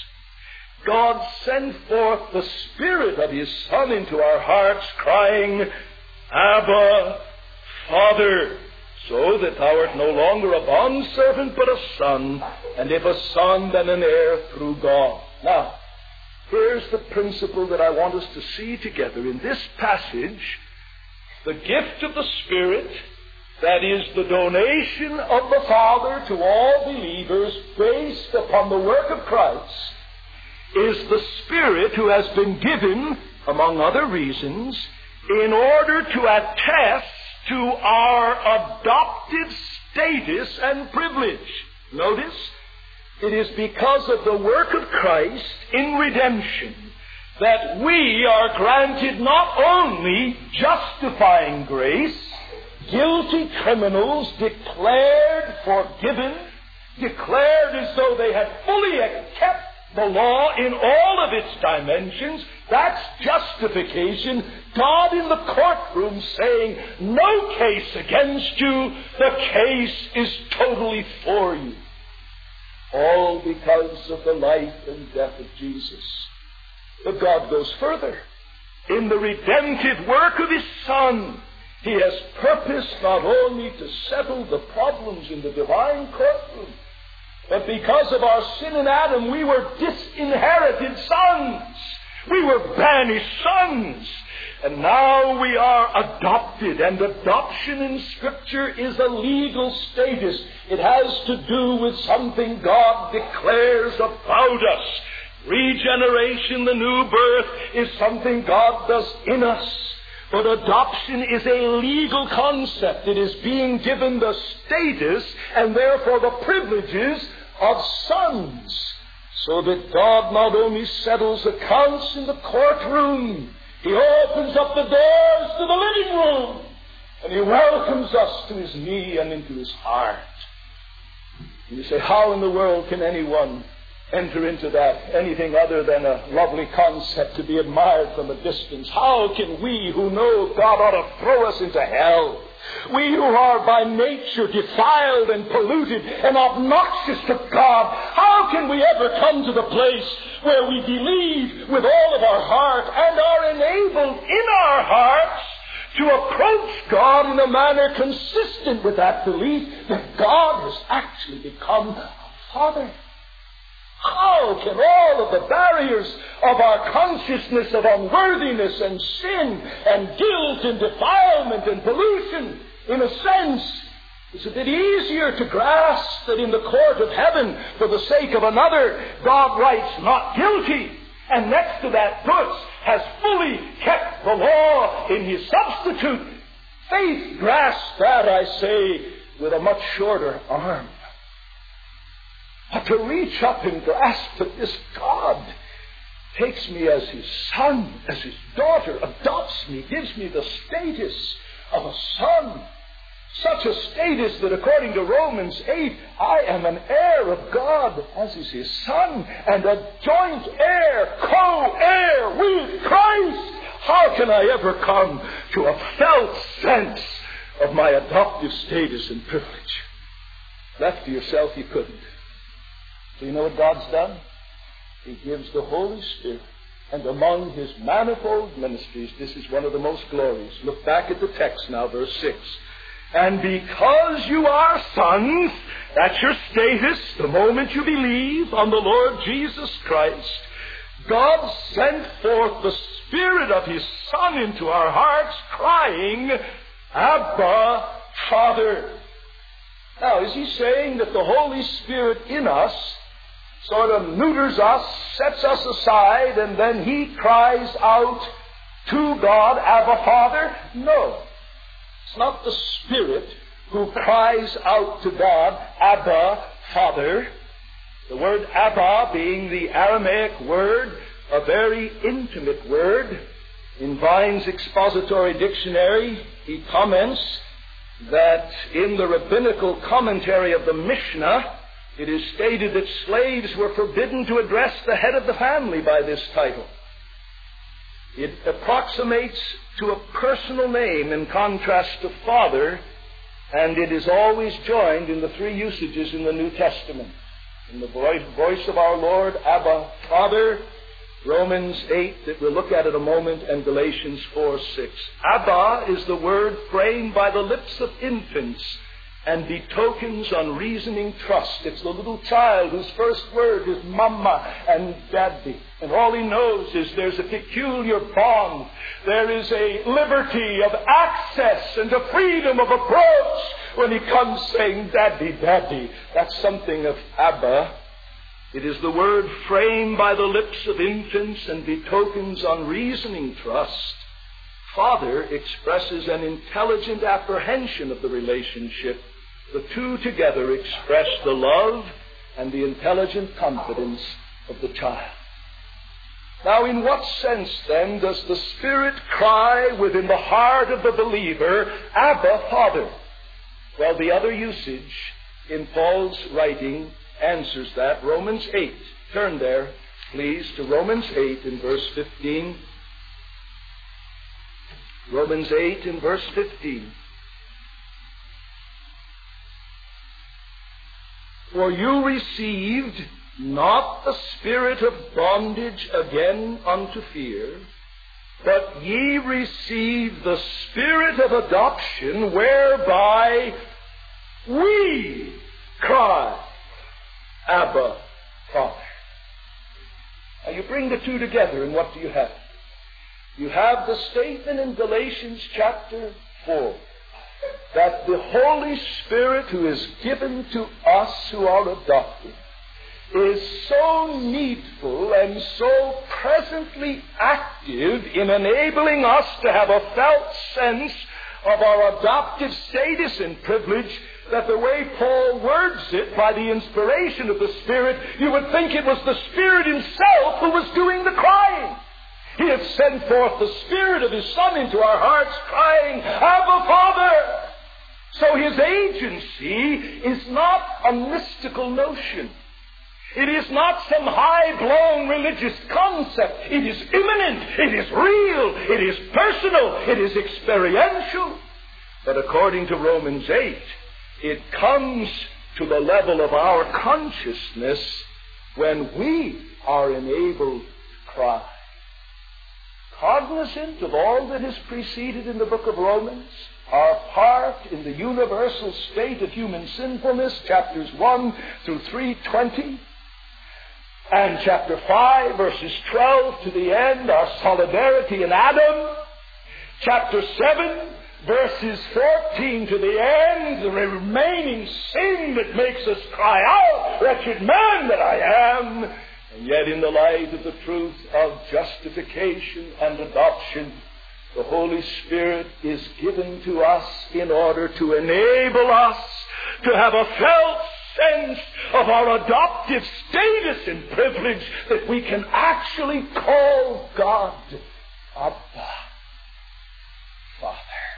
God sent forth the Spirit of His Son into our hearts, crying, Abba, Father, so that thou art no longer a bondservant, but a son, and if a son, then an heir through God. Now, here's the principle that I want us to see together. In this passage, the gift of the Spirit, that is the donation of the Father to all believers based upon the work of Christ, is the Spirit who has been given, among other reasons, in order to attest to our adopted status and privilege. Notice, it is because of the work of Christ in redemption that we are granted not only justifying grace, guilty criminals declared forgiven, declared as though they had fully kept the law in all of its dimensions. That's justification. God in the courtroom saying, no case against you, the case is totally for you. All because of the life and death of Jesus. But God goes further. In the redemptive work of His Son, He has purposed not only to settle the problems in the divine courtroom, but because of our sin in Adam, we were disinherited sons. We were banished sons. And now we are adopted, and adoption in Scripture is a legal status. It has to do with something God declares about us. Regeneration, the new birth, is something God does in us. But adoption is a legal concept. It is being given the status and therefore the privileges of sons. So that God not only settles accounts in the courtroom, He opens up the doors to the living room, and He welcomes us to His knee and into His heart. And you say, how in the world can anyone enter into that, anything other than a lovely concept to be admired from a distance? How can we who know God ought to throw us into hell, we who are by nature defiled and polluted and obnoxious to God, how can we ever come to the place where we believe with all of our heart and are enabled in our hearts to approach God in a manner consistent with that belief that God has actually become a Father? How can all of the barriers of our consciousness of unworthiness and sin and guilt and defilement and pollution, in a sense, it's a bit easier to grasp that in the court of heaven, for the sake of another, God writes not guilty, and next to that puts, has fully kept the law in His substitute. Faith grasps that, I say, with a much shorter arm. But to reach up and grasp that this God takes me as His son, as His daughter, adopts me, gives me the status of a son. Such a status that according to Romans 8, I am an heir of God as is His son, and a joint heir, co-heir with Christ. How can I ever come to a felt sense of my adoptive status and privilege? Left to yourself, you couldn't. So you know what God's done? He gives the Holy Spirit. And among His manifold ministries, this is one of the most glorious. Look back at the text now, verse 6. And because you are sons, that's your status the moment you believe on the Lord Jesus Christ, God sent forth the Spirit of His Son into our hearts, crying, Abba, Father. Now, is He saying that the Holy Spirit in us sort of neuters us, sets us aside, and then He cries out to God, Abba, Father? No. It's not the Spirit who cries out to God, Abba, Father. The word Abba being the Aramaic word, a very intimate word. In Vine's Expository Dictionary, he comments that in the rabbinical commentary of the Mishnah, it is stated that slaves were forbidden to address the head of the family by this title. It approximates to a personal name in contrast to father, and it is always joined in the three usages in the New Testament. In the voice of our Lord, Abba, Father, Romans 8, that we'll look at in a moment, and Galatians 4:6. Abba is the word framed by the lips of infants and betokens unreasoning trust. It's the little child whose first word is mama and daddy. And all he knows is there's a peculiar bond. There is a liberty of access and a freedom of approach when he comes saying, Daddy, Daddy. That's something of Abba. It is the word framed by the lips of infants and betokens unreasoning trust. Father expresses an intelligent apprehension of the relationship. The two together express the love and the intelligent confidence of the child. Now, in what sense, then, does the Spirit cry within the heart of the believer, Abba, Father? Well, the other usage in Paul's writing answers that. Romans 8. Turn there, please, to Romans 8 in verse 15. Romans 8 in verse 15. For you received not the spirit of bondage again unto fear, but ye received the spirit of adoption, whereby we cry, Abba, Father. Now you bring the two together, and what do you have? You have the statement in Galatians chapter 4 that the Holy Spirit who is given to us who are adopted is so needful and so presently active in enabling us to have a felt sense of our adoptive status and privilege that the way Paul words it, by the inspiration of the Spirit, you would think it was the Spirit himself who was doing the crying. He had sent forth the Spirit of his Son into our hearts, crying, Abba, Father! So his agency is not a mystical notion. It is not some high-blown religious concept. It is immanent. It is real. It is personal. It is experiential. But according to Romans 8, it comes to the level of our consciousness when we are enabled to cry. Cognizant of all that has preceded in the book of Romans, our part in the universal state of human sinfulness, chapters 1 through 3:20, and chapter 5, verses 12 to the end, our solidarity in Adam, chapter 7, verses 14 to the end, the remaining sin that makes us cry out, wretched man that I am. And yet in the light of the truth of justification and adoption, the Holy Spirit is given to us in order to enable us to have a felt sense of our adoptive status and privilege that we can actually call God Abba, Father.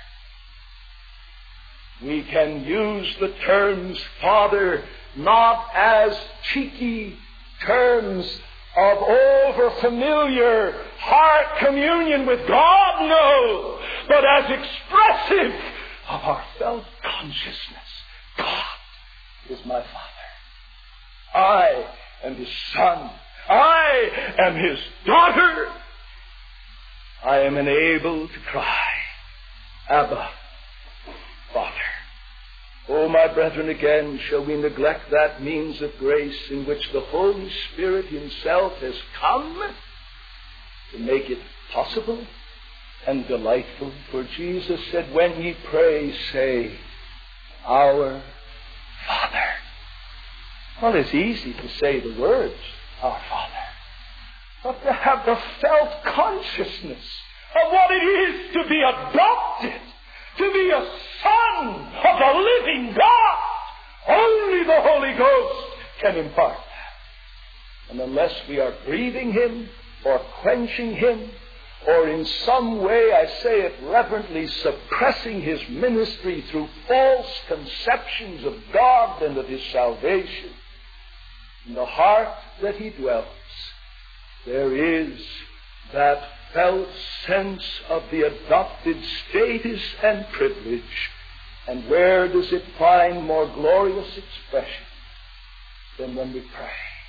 We can use the terms Father not as cheeky terms of over-familiar heart communion with God, no, but as expressive of our felt consciousness. God is my Father. I am His Son. I am His daughter. I am enabled to cry, Abba, Father. Oh, my brethren, again, shall we neglect that means of grace in which the Holy Spirit Himself has come to make it possible and delightful? For Jesus said, when ye pray, say, Our Father. Well, it's easy to say the words, Our Father, but to have the felt consciousness of what it is to be adopted, to be a son of the living God. Only the Holy Ghost can impart that. And unless we are grieving Him or quenching Him or in some way, I say it reverently, suppressing His ministry through false conceptions of God and of His salvation, in the heart that He dwells, there is that felt sense of the adopted status and privilege. And where does it find more glorious expression than when we pray?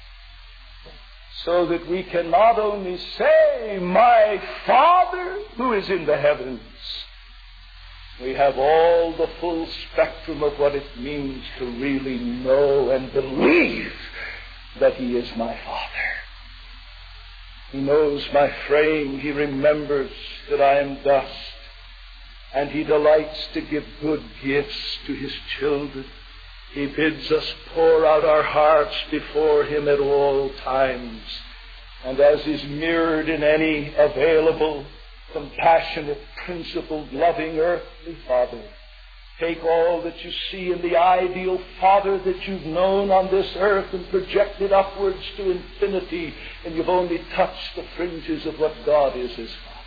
So that we can not only say, My Father who is in the heavens, we have all the full spectrum of what it means to really know and believe that He is my Father. He knows my frame. He remembers that I am dust. And He delights to give good gifts to His children. He bids us pour out our hearts before Him at all times. And as is mirrored in any available, compassionate, principled, loving earthly father, take all that you see in the ideal Father that you've known on this earth and project it upwards to infinity, and you've only touched the fringes of what God is as Father.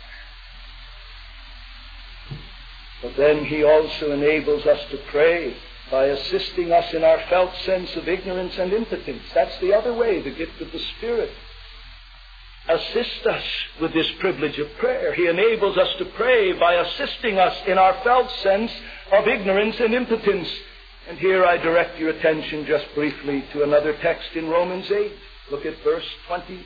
But then He also enables us to pray by assisting us in our felt sense of ignorance and impotence. That's the other way, the gift of the Spirit. Assist us with this privilege of prayer. He enables us to pray by assisting us in our felt sense of ignorance and impotence. And here I direct your attention just briefly to another text in Romans 8. Look at verse 26.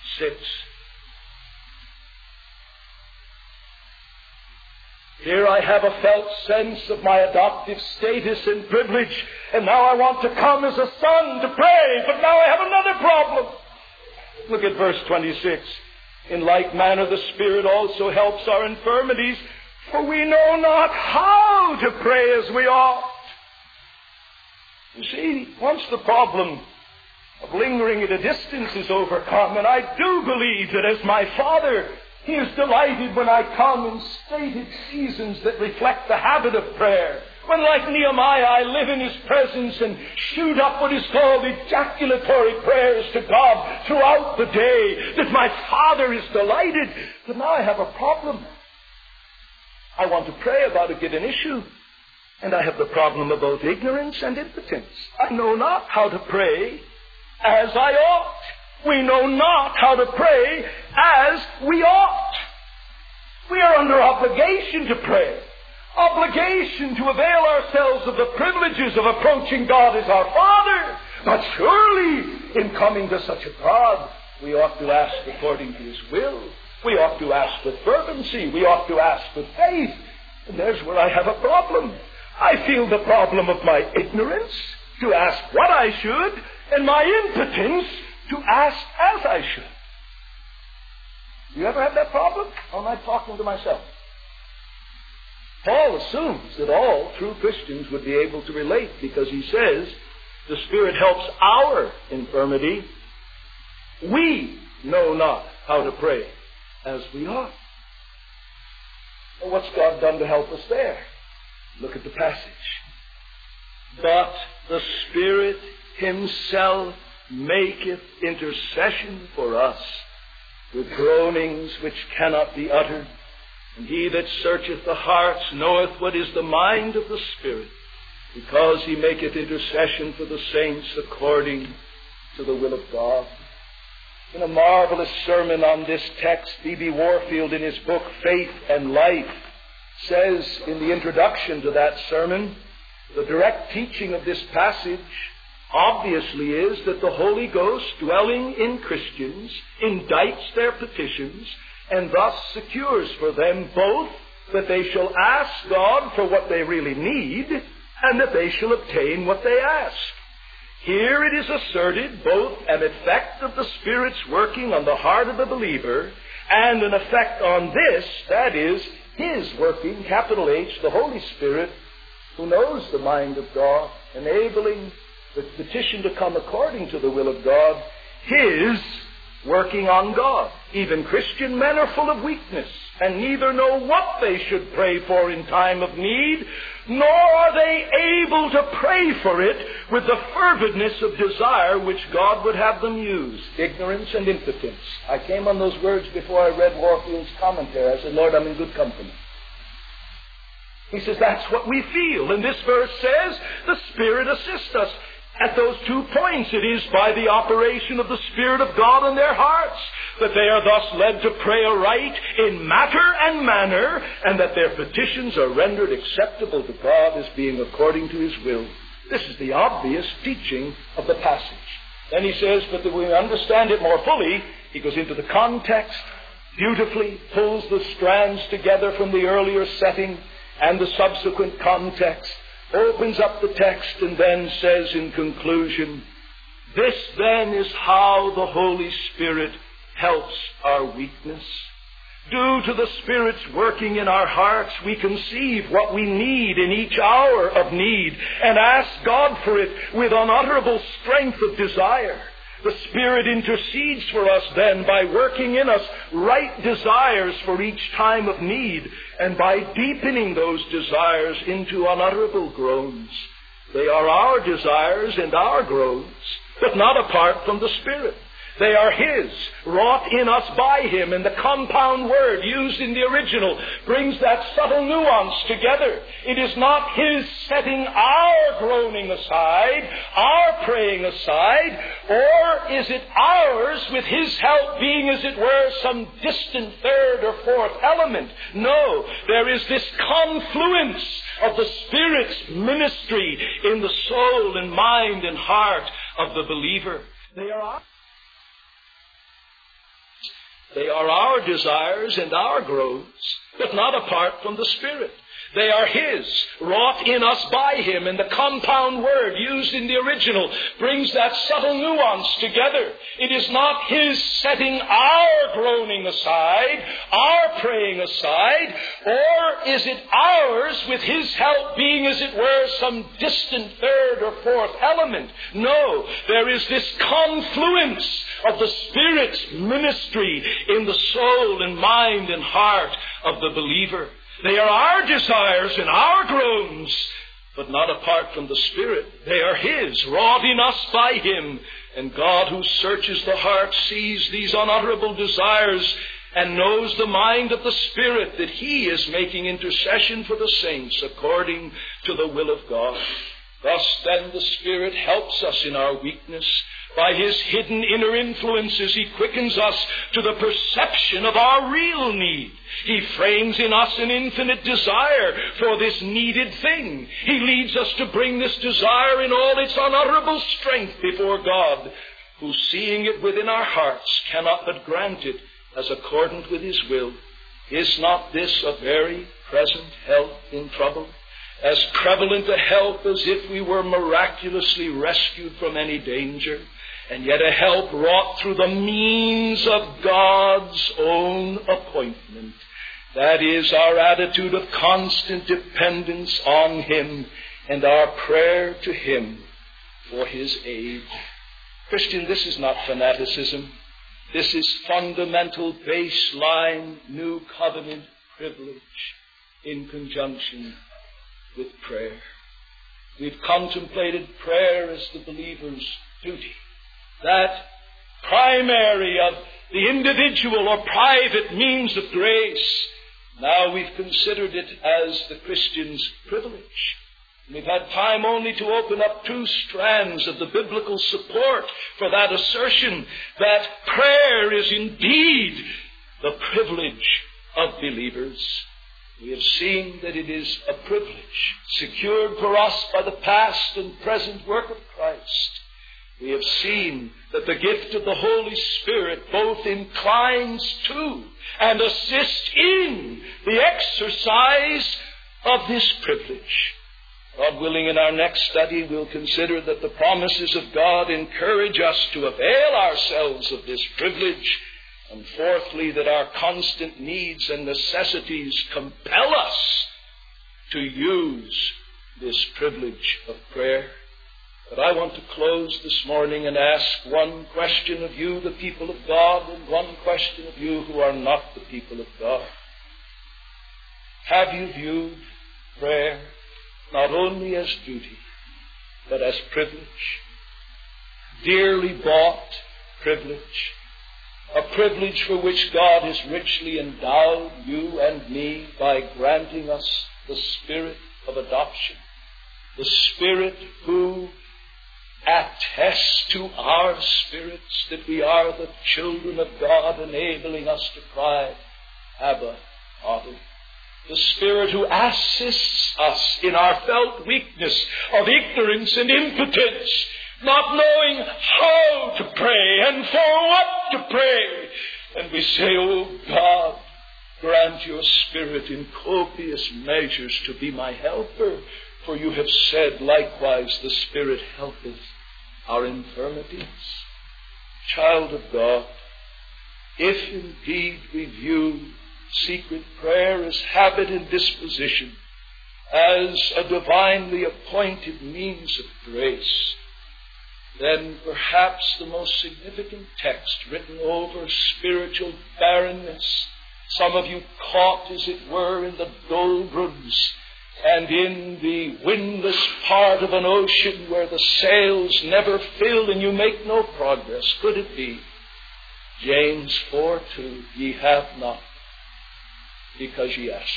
Here I have a felt sense of my adoptive status and privilege, and now I want to come as a son to pray, but now I have another problem. Look at verse 26. In like manner the Spirit also helps our infirmities, for we know not how to pray as we ought. You see, once the problem of lingering at a distance is overcome, and I do believe that as my Father, He is delighted when I come in stated seasons that reflect the habit of prayer. When, like Nehemiah, I live in His presence and shoot up what is called ejaculatory prayers to God throughout the day, that my Father is delighted. But now I have a problem. I want to pray about a given issue, and I have the problem of both ignorance and impotence. I know not how to pray as I ought. We know not how to pray as we ought. We are under obligation to pray. Obligation to avail ourselves of the privileges of approaching God as our Father. But surely, in coming to such a God, we ought to ask according to His will. We ought to ask with fervency. We ought to ask with faith. And there's where I have a problem. I feel the problem of my ignorance, to ask what I should, and my impotence, to ask as I should. You ever have that problem? Or am I talking to myself? Paul assumes that all true Christians would be able to relate, because he says the Spirit helps our infirmity. We know not how to pray as we ought. Well, what's God done to help us there? Look at the passage. But the Spirit Himself maketh intercession for us with groanings which cannot be uttered. And He that searcheth the hearts knoweth what is the mind of the Spirit, because He maketh intercession for the saints according to the will of God. In a marvelous sermon on this text, B.B. Warfield, in his book Faith and Life, says in the introduction to that sermon, the direct teaching of this passage obviously is that the Holy Ghost, dwelling in Christians, indicts their petitions, and thus secures for them both that they shall ask God for what they really need, and that they shall obtain what they ask. Here it is asserted both an effect of the Spirit's working on the heart of the believer, and an effect on this, that is, His working, capital H, the Holy Spirit, who knows the mind of God, enabling the petition to come according to the will of God, His working on God. Even Christian men are full of weakness, and neither know what they should pray for in time of need, nor are they able to pray for it with the fervidness of desire which God would have them use. Ignorance and impotence. I came on those words before I read Warfield's commentary. I said, Lord, I'm in good company. He says, that's what we feel. And this verse says, the Spirit assists us. At those 2 points, it is by the operation of the Spirit of God in their hearts that they are thus led to pray aright in matter and manner, and that their petitions are rendered acceptable to God as being according to His will. This is the obvious teaching of the passage. Then he says, but that we understand it more fully, he goes into the context, beautifully pulls the strands together from the earlier setting and the subsequent context, opens up the text, and then says in conclusion, this then is how the Holy Spirit helps our weakness. Due to the Spirit's working in our hearts, we conceive what we need in each hour of need, and ask God for it with unutterable strength of desire. The Spirit intercedes for us then by working in us right desires for each time of need, and by deepening those desires into unutterable groans. They are our desires and our groans, but not apart from the Spirit. They are His, wrought in us by Him, and the compound word used in the original brings that subtle nuance together. It is not His setting our groaning aside, our praying aside, or is it ours with His help being, as it were, some distant third or fourth element. No, there is this confluence of the Spirit's ministry in the soul and mind and heart of the believer. They are our desires and our groans, but not apart from the Spirit. They are His, wrought in us by Him. And the compound word used in the original brings that subtle nuance together. It is not His setting our groaning aside, our praying aside, or is it ours with His help being, as it were, some distant third or fourth element. No, there is this confluence of the Spirit's ministry in the soul and mind and heart of the believer. They are our desires and our groans, but not apart from the Spirit. They are His, wrought in us by Him. And God, who searches the heart, sees these unutterable desires and knows the mind of the Spirit, that He is making intercession for the saints according to the will of God. Thus then the Spirit helps us in our weakness. By His hidden inner influences, He quickens us to the perception of our real need. He frames in us an infinite desire for this needed thing. He leads us to bring this desire in all its unutterable strength before God, who, seeing it within our hearts, cannot but grant it as accordant with His will. Is not this a very present help in trouble? As prevalent a help as if we were miraculously rescued from any danger, and yet a help wrought through the means of God's own appointment. That is our attitude of constant dependence on Him and our prayer to Him for His aid. Christian, this is not fanaticism. This is fundamental, baseline, new covenant privilege in conjunction with prayer. We've contemplated prayer as the believer's duty. That primary of the individual or private means of grace. Now we've considered it as the Christian's privilege. We've had time only to open up two strands of the biblical support for that assertion that prayer is indeed the privilege of believers. We have seen that it is a privilege secured for us by the past and present work of Christ. We have seen that the gift of the Holy Spirit both inclines to and assists in the exercise of this privilege. God willing, in our next study, we'll consider that the promises of God encourage us to avail ourselves of this privilege. And fourthly, that our constant needs and necessities compel us to use this privilege of prayer. But I want to close this morning and ask one question of you, the people of God, and one question of you who are not the people of God. Have you viewed prayer not only as duty, but as privilege? Dearly bought privilege. A privilege for which God has richly endowed you and me by granting us the Spirit of adoption. The Spirit who attests to our spirits that we are the children of God, enabling us to cry, Abba, Father. The Spirit who assists us in our felt weakness of ignorance and impotence, not knowing how to pray and for what to pray. And we say, Oh God, grant your Spirit in copious measures to be my helper. For you have said, likewise, the Spirit helpeth our infirmities. Child of God, if indeed we view secret prayer as habit and disposition, as a divinely appointed means of grace, then perhaps the most significant text written over spiritual barrenness, some of you caught, as it were, in the doldrums and in the windless part of an ocean where the sails never fill and you make no progress. Could it be James 4:2, ye have not because ye ask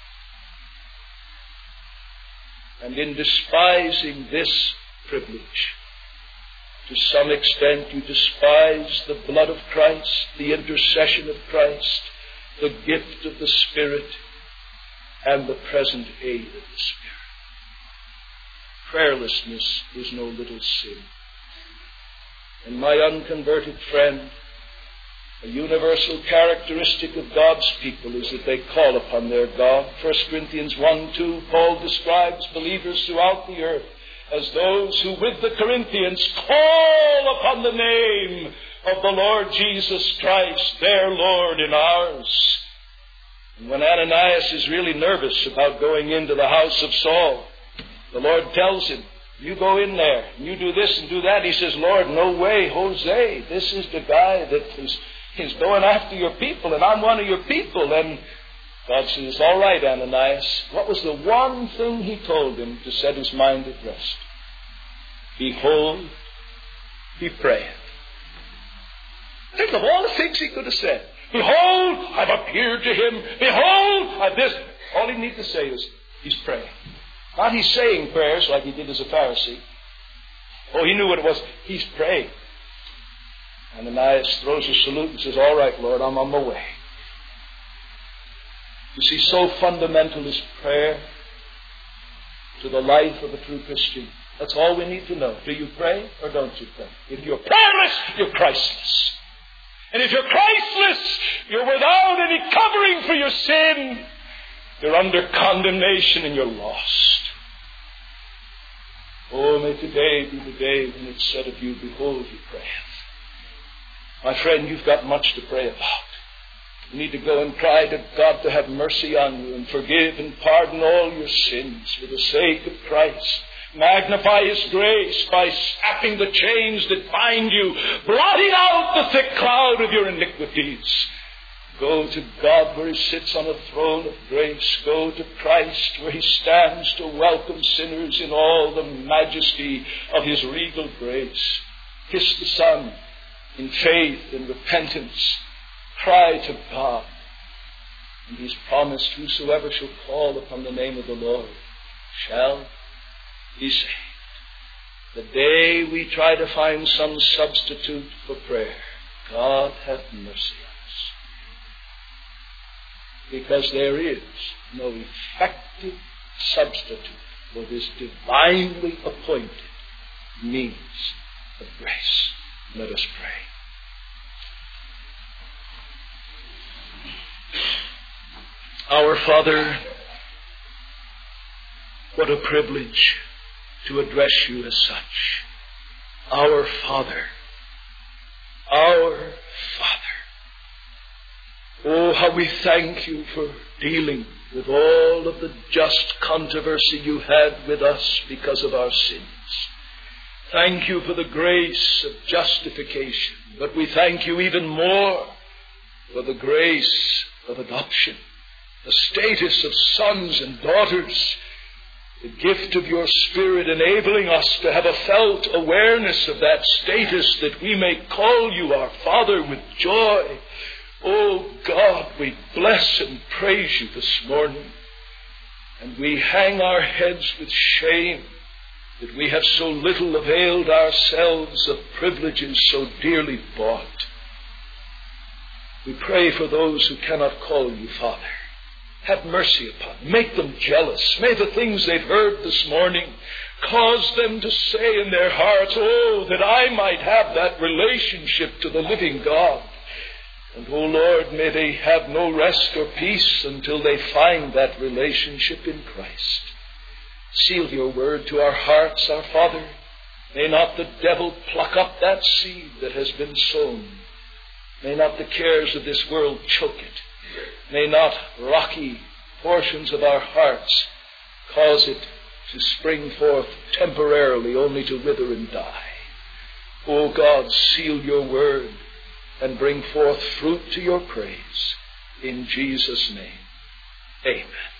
not. And in despising this privilege, to some extent you despise the blood of Christ, the intercession of Christ, the gift of the Spirit, and the present aid of the Spirit. Prayerlessness is no little sin. And my unconverted friend, A universal characteristic of God's people is that they call upon their God. 1 Corinthians 1:2, Paul describes believers throughout the earth as those who with the Corinthians call upon the name of the Lord Jesus Christ, their Lord and ours. And when Ananias is really nervous about going into the house of Saul, the Lord tells him, you go in there, and you do this and do that. He says, Lord, no way, Jose. This is the guy that is going after your people, and I'm one of your people. And God says, all right, Ananias. What was the one thing he told him to set his mind at rest? Behold, he prayeth. Think of all the things he could have said. Behold, I've appeared to him. Behold, I've this. All he needs to say is, he's praying. Not he's saying prayers like he did as a Pharisee. Oh, he knew what it was. He's praying. Ananias throws a salute and says, all right, Lord, I'm on my way. You see, so fundamental is prayer to the life of a true Christian. That's all we need to know. Do you pray or don't you pray? If you're prayerless, you're Christless. And if you're Christless, you're without any covering for your sin. You're under condemnation and you're lost. Oh, may today be the day when it's said of you, behold, he prayeth. My friend, you've got much to pray about. You need to go and cry to God to have mercy on you and forgive and pardon all your sins for the sake of Christ. Magnify His grace by snapping the chains that bind you, blotting out the thick cloud of your iniquities. Go to God where He sits on a throne of grace. Go to Christ where He stands to welcome sinners in all the majesty of His regal grace. Kiss the Son in faith and repentance. Cry to God. And He's promised, whosoever shall call upon the name of the Lord shall be saved. The day we try to find some substitute for prayer, God have mercy on us. Because there is no effective substitute for this divinely appointed means of grace. Let us pray. Our Father, what a privilege to address you as such. Our Father. Our Father. Oh, how we thank you for dealing with all of the just controversy you had with us because of our sins. Thank you for the grace of justification, but we thank you even more for the grace of adoption, the status of sons and daughters, the gift of your Spirit enabling us to have a felt awareness of that status that we may call you our Father with joy. Oh God, we bless and praise you this morning, and we hang our heads with shame that we have so little availed ourselves of privileges so dearly bought. We pray for those who cannot call you Father. Have mercy upon them. Make them jealous. May the things they've heard this morning cause them to say in their hearts, oh, that I might have that relationship to the living God. And, oh Lord, may they have no rest or peace until they find that relationship in Christ. Seal your word to our hearts, our Father. May not the devil pluck up that seed that has been sown. May not the cares of this world choke it. May not rocky portions of our hearts cause it to spring forth temporarily only to wither and die. O God, seal your word and bring forth fruit to your praise. In Jesus' name, amen.